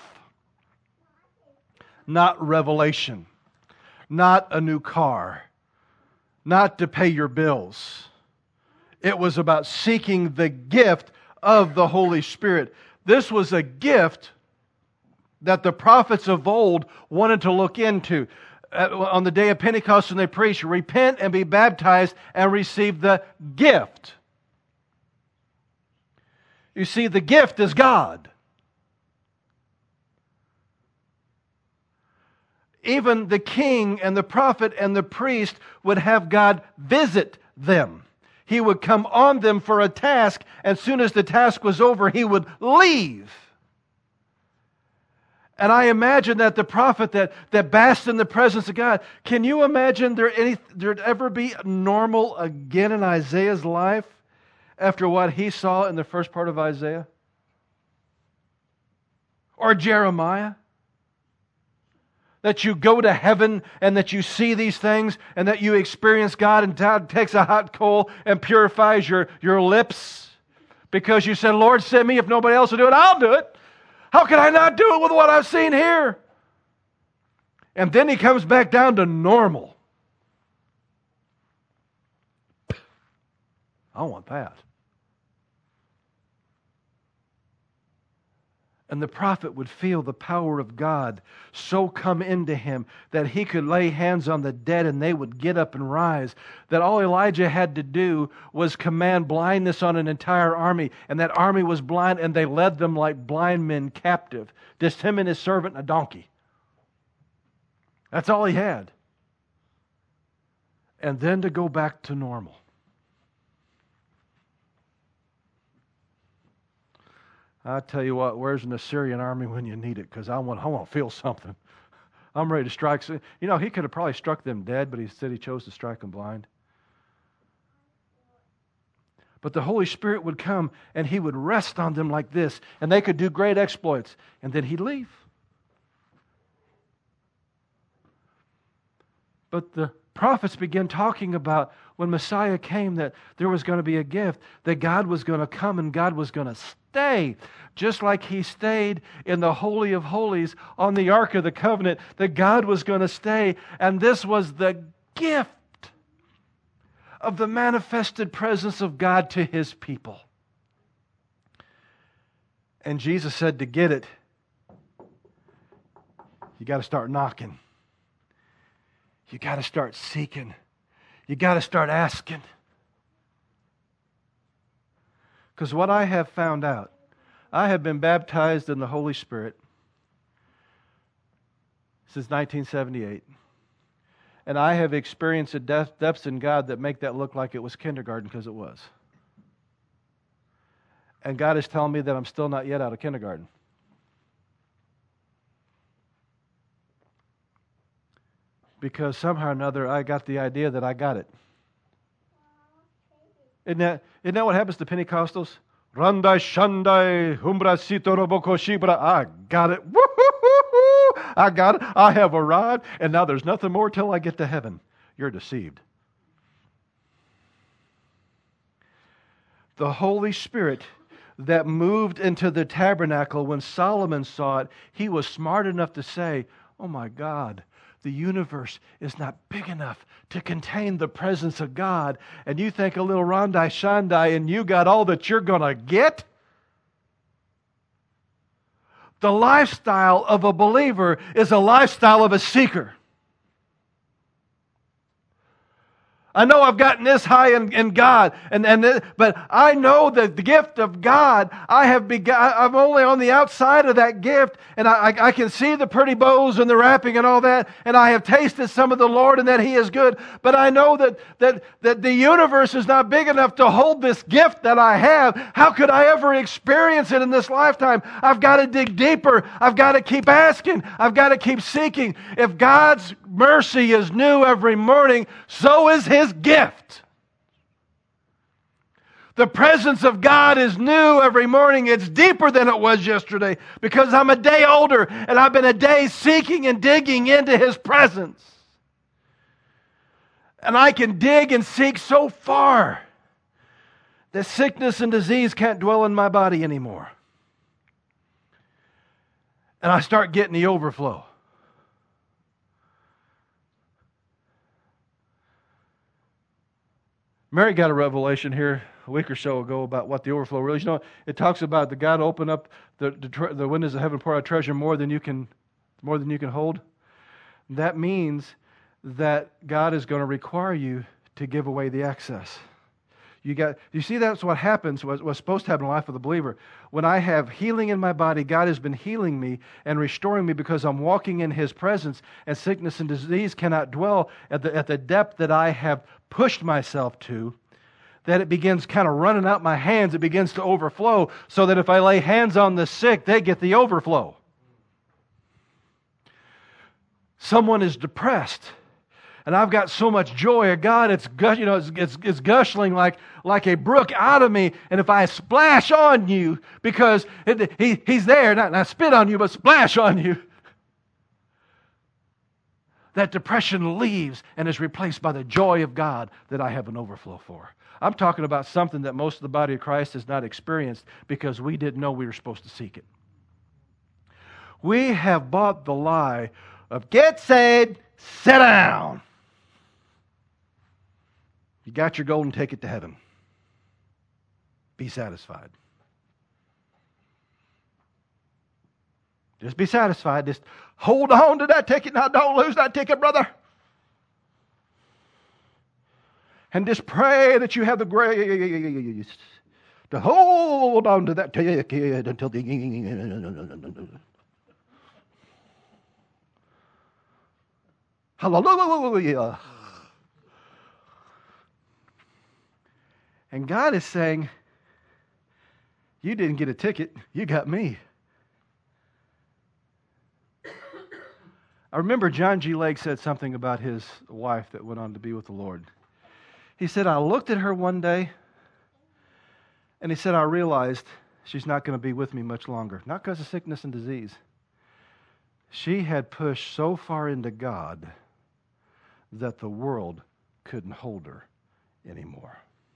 not revelation, not a new car, not to pay your bills. It was about seeking the gift of the Holy Spirit. This was a gift that the prophets of old wanted to look into. On the day of Pentecost, when they preached, repent and be baptized and receive the gift. You see, the gift is God. Even the king and the prophet and the priest would have God visit them. He would come on them for a task, and as soon as the task was over, he would leave. And I imagine that the prophet that basked in the presence of God, can you imagine there'd ever be normal again in Isaiah's life after what he saw in the first part of Isaiah? Or Jeremiah? That you go to heaven and that you see these things and that you experience God, and God takes a hot coal and purifies your lips because you said, Lord, send me. If nobody else will do it, I'll do it. How can I not do it with what I've seen here? And then he comes back down to normal. I want that. And the prophet would feel the power of God so come into him that he could lay hands on the dead and they would get up and rise. That all Elijah had to do was command blindness on an entire army. And that army was blind, and they led them like blind men captive. Just him and his servant and a donkey. That's all he had. And then to go back to normal. I tell you what, where's an Assyrian army when you need it? Because I want to feel something. I'm ready to strike. You know, he could have probably struck them dead, but he said he chose to strike them blind. But the Holy Spirit would come and he would rest on them like this, and they could do great exploits, and then he'd leave. But the prophets began talking about when Messiah came that there was going to be a gift, that God was going to come and God was going to stay. Just like he stayed in the Holy of Holies on the Ark of the Covenant, that God was going to stay. And this was the gift of the manifested presence of God to his people. And Jesus said to get it, you got to start knocking. You got to start seeking. You got to start asking. Because what I have found out, I have been baptized in the Holy Spirit since 1978. And I have experienced the depths in God that make that look like it was kindergarten, because it was. And God is telling me that I'm still not yet out of kindergarten. Because somehow or another I got the idea that I got it. Isn't that what happens to Pentecostals? Randai Shandai Humbra Sito Roboko Shibra. I got it. Woo-hoo-hoo-hoo. I got it. I have arrived. And now there's nothing more till I get to heaven. You're deceived. The Holy Spirit that moved into the tabernacle when Solomon saw it, he was smart enough to say, oh my God, the universe is not big enough to contain the presence of God. And you think a little Randai Shandai and you got all that you're going to get? The lifestyle of a believer is a lifestyle of a seeker. I know I've gotten this high in God, but I know that the gift of God, I'm only on the outside of that gift, and I can see the pretty bows and the wrapping and all that, and I have tasted some of the Lord and that He is good, but I know that the universe is not big enough to hold this gift that I have. How could I ever experience it in this lifetime? I've got to dig deeper. I've got to keep asking. I've got to keep seeking. If God's mercy is new every morning, so is His gift. The presence of God is new every morning. It's deeper than it was yesterday because I'm a day older and I've been a day seeking and digging into His presence. And I can dig and seek so far that sickness and disease can't dwell in my body anymore. And I start getting the overflow. Mary got a revelation here a week or so ago about what the overflow really is. You know, it talks about the God open up the windows of heaven, pour out treasure more than you can hold. That means that God is going to require you to give away the excess. You see, that's what happens, what's supposed to happen in the life of the believer. When I have healing in my body, God has been healing me and restoring me because I'm walking in His presence, and sickness and disease cannot dwell at the depth that I have pushed myself to, that it begins kind of running out my hands. It begins to overflow, so that if I lay hands on the sick, they get the overflow. Someone is depressed, and I've got so much joy of God, it's gushing like a brook out of me. And if I splash on you, because He's there, not spit on you, but splash on you, that depression leaves and is replaced by the joy of God that I have an overflow for. I'm talking about something that most of the body of Christ has not experienced because we didn't know we were supposed to seek it. We have bought the lie of get saved, sit down. You got your golden ticket to heaven. Be satisfied. Just be satisfied. Just hold on to that ticket. Now don't lose that ticket, brother. And just pray that you have the grace to hold on to that ticket until the end. Hallelujah. And God is saying, you didn't get a ticket, you got me. I remember John G. Lake said something about his wife that went on to be with the Lord. He said, I looked at her one day, and he said, I realized she's not going to be with me much longer. Not because of sickness and disease. She had pushed so far into God that the world couldn't hold her anymore.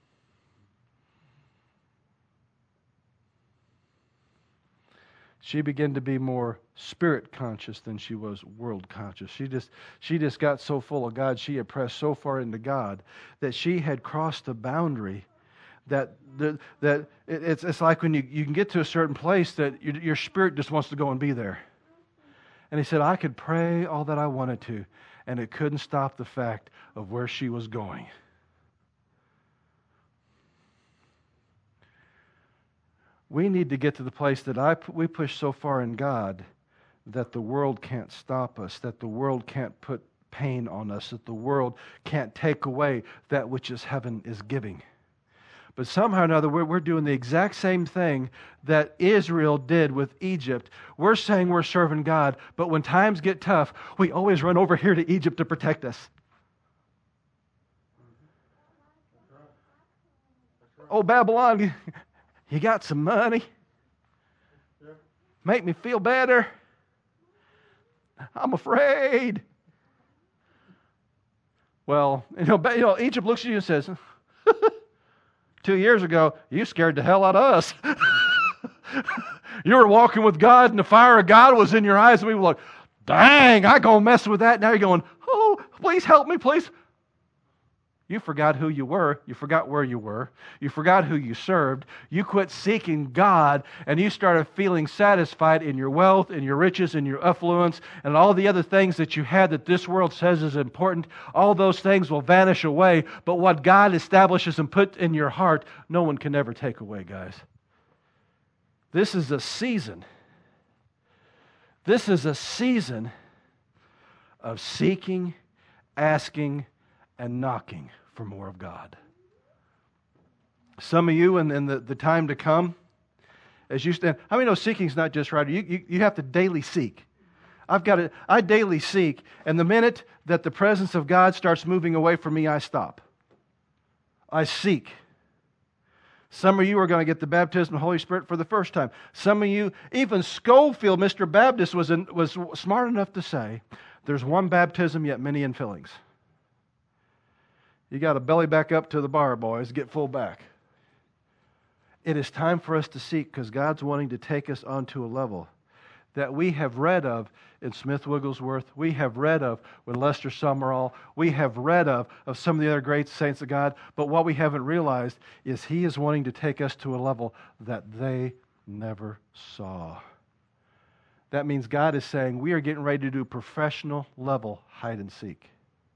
She began to be more spirit conscious than she was world conscious. She just got so full of God, she had pressed so far into God that she had crossed the boundary that it's like when you can get to a certain place that your spirit just wants to go and be there. And he said, I could pray all that I wanted to, and it couldn't stop the fact of where she was going. We need to get to the place that we push so far in God that the world can't stop us, that the world can't put pain on us, that the world can't take away that which is heaven is giving. But somehow or another, we're doing the exact same thing that Israel did with Egypt. We're saying we're serving God, but when times get tough, we always run over here to Egypt to protect us. Oh, Babylon, you got some money? Make me feel better? I'm afraid. Well, Egypt looks at you and says, 2 years ago, you scared the hell out of us. You were walking with God and the fire of God was in your eyes, and we were like, dang, I go mess with that. Now you're going, oh, please help me, please. You forgot who you were. You forgot where you were. You forgot who you served. You quit seeking God, and you started feeling satisfied in your wealth, in your riches, in your affluence, and all the other things that you had that this world says is important. All those things will vanish away, but what God establishes and put in your heart, no one can ever take away, guys. This is a season. This is a season of seeking, asking, and knocking for more of God. Some of you in the time to come, as you stand, how many know seeking is not just right? You have to daily seek. I daily seek, and the minute that the presence of God starts moving away from me, I stop. I seek. Some of you are going to get the baptism of the Holy Spirit for the first time. Some of you, even Schofield, Mr. Baptist, was smart enough to say, there's one baptism, yet many infillings. You got to belly back up to the bar, boys. Get full back. It is time for us to seek because God's wanting to take us onto a level that we have read of in Smith Wigglesworth, we have read of with Lester Summerall, we have read of some of the other great saints of God, but what we haven't realized is He is wanting to take us to a level that they never saw. That means God is saying we are getting ready to do professional level hide and seek.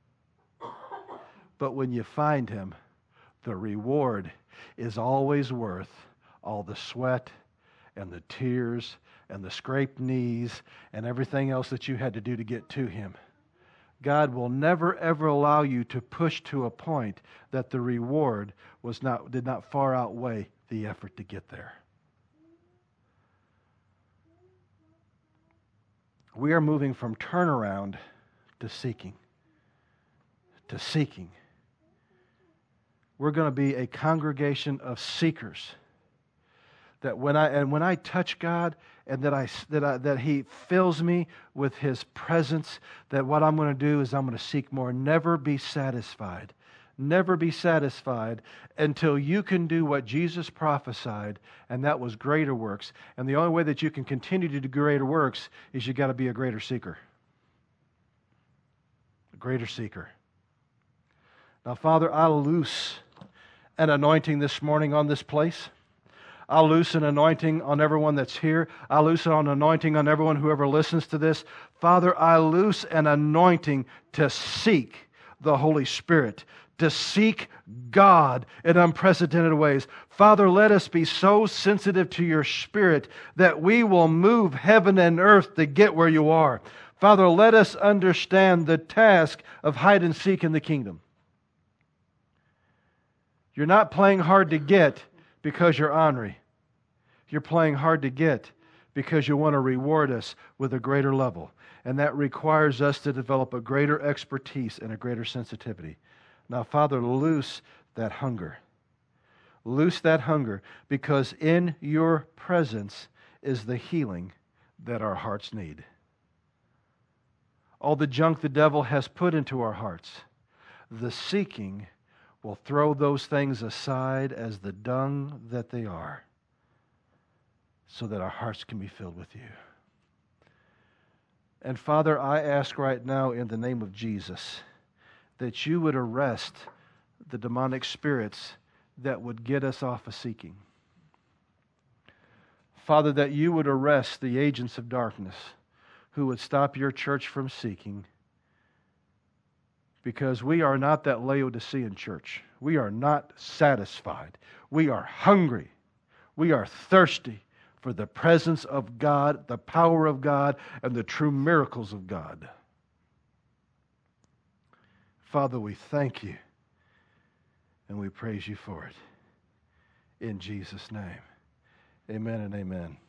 But when you find Him, the reward is always worth all the sweat and the tears and the scraped knees and everything else that you had to do to get to Him. God will never ever allow you to push to a point that the reward did not far outweigh the effort to get there. We are moving from turnaround to seeking. To seeking. We're going to be a congregation of seekers. That when I touch God and that He fills me with His presence, that what I'm going to do is I'm going to seek more. Never be satisfied. Never be satisfied until you can do what Jesus prophesied, and that was greater works. And the only way that you can continue to do greater works is you got to be a greater seeker. A greater seeker. Now, Father, I loose an anointing this morning on this place. I'll loose an anointing on everyone that's here. I'll loose an anointing on everyone who ever listens to this. Father, I loose an anointing to seek the Holy Spirit, to seek God in unprecedented ways. Father, let us be so sensitive to your Spirit that we will move heaven and earth to get where you are. Father, let us understand the task of hide and seek in the kingdom. You're not playing hard to get because you're ornery. You're playing hard to get because you want to reward us with a greater level. And that requires us to develop a greater expertise and a greater sensitivity. Now, Father, loose that hunger. Loose that hunger, because in your presence is the healing that our hearts need. All the junk the devil has put into our hearts, the seeking will throw those things aside as the dung that they are, so that our hearts can be filled with you. And Father, I ask right now in the name of Jesus that you would arrest the demonic spirits that would get us off of seeking. Father, that you would arrest the agents of darkness who would stop your church from seeking, because we are not that Laodicean church. We are not satisfied. We are hungry. We are thirsty for the presence of God, the power of God, and the true miracles of God. Father, we thank you and we praise you for it. In Jesus' name, amen and amen.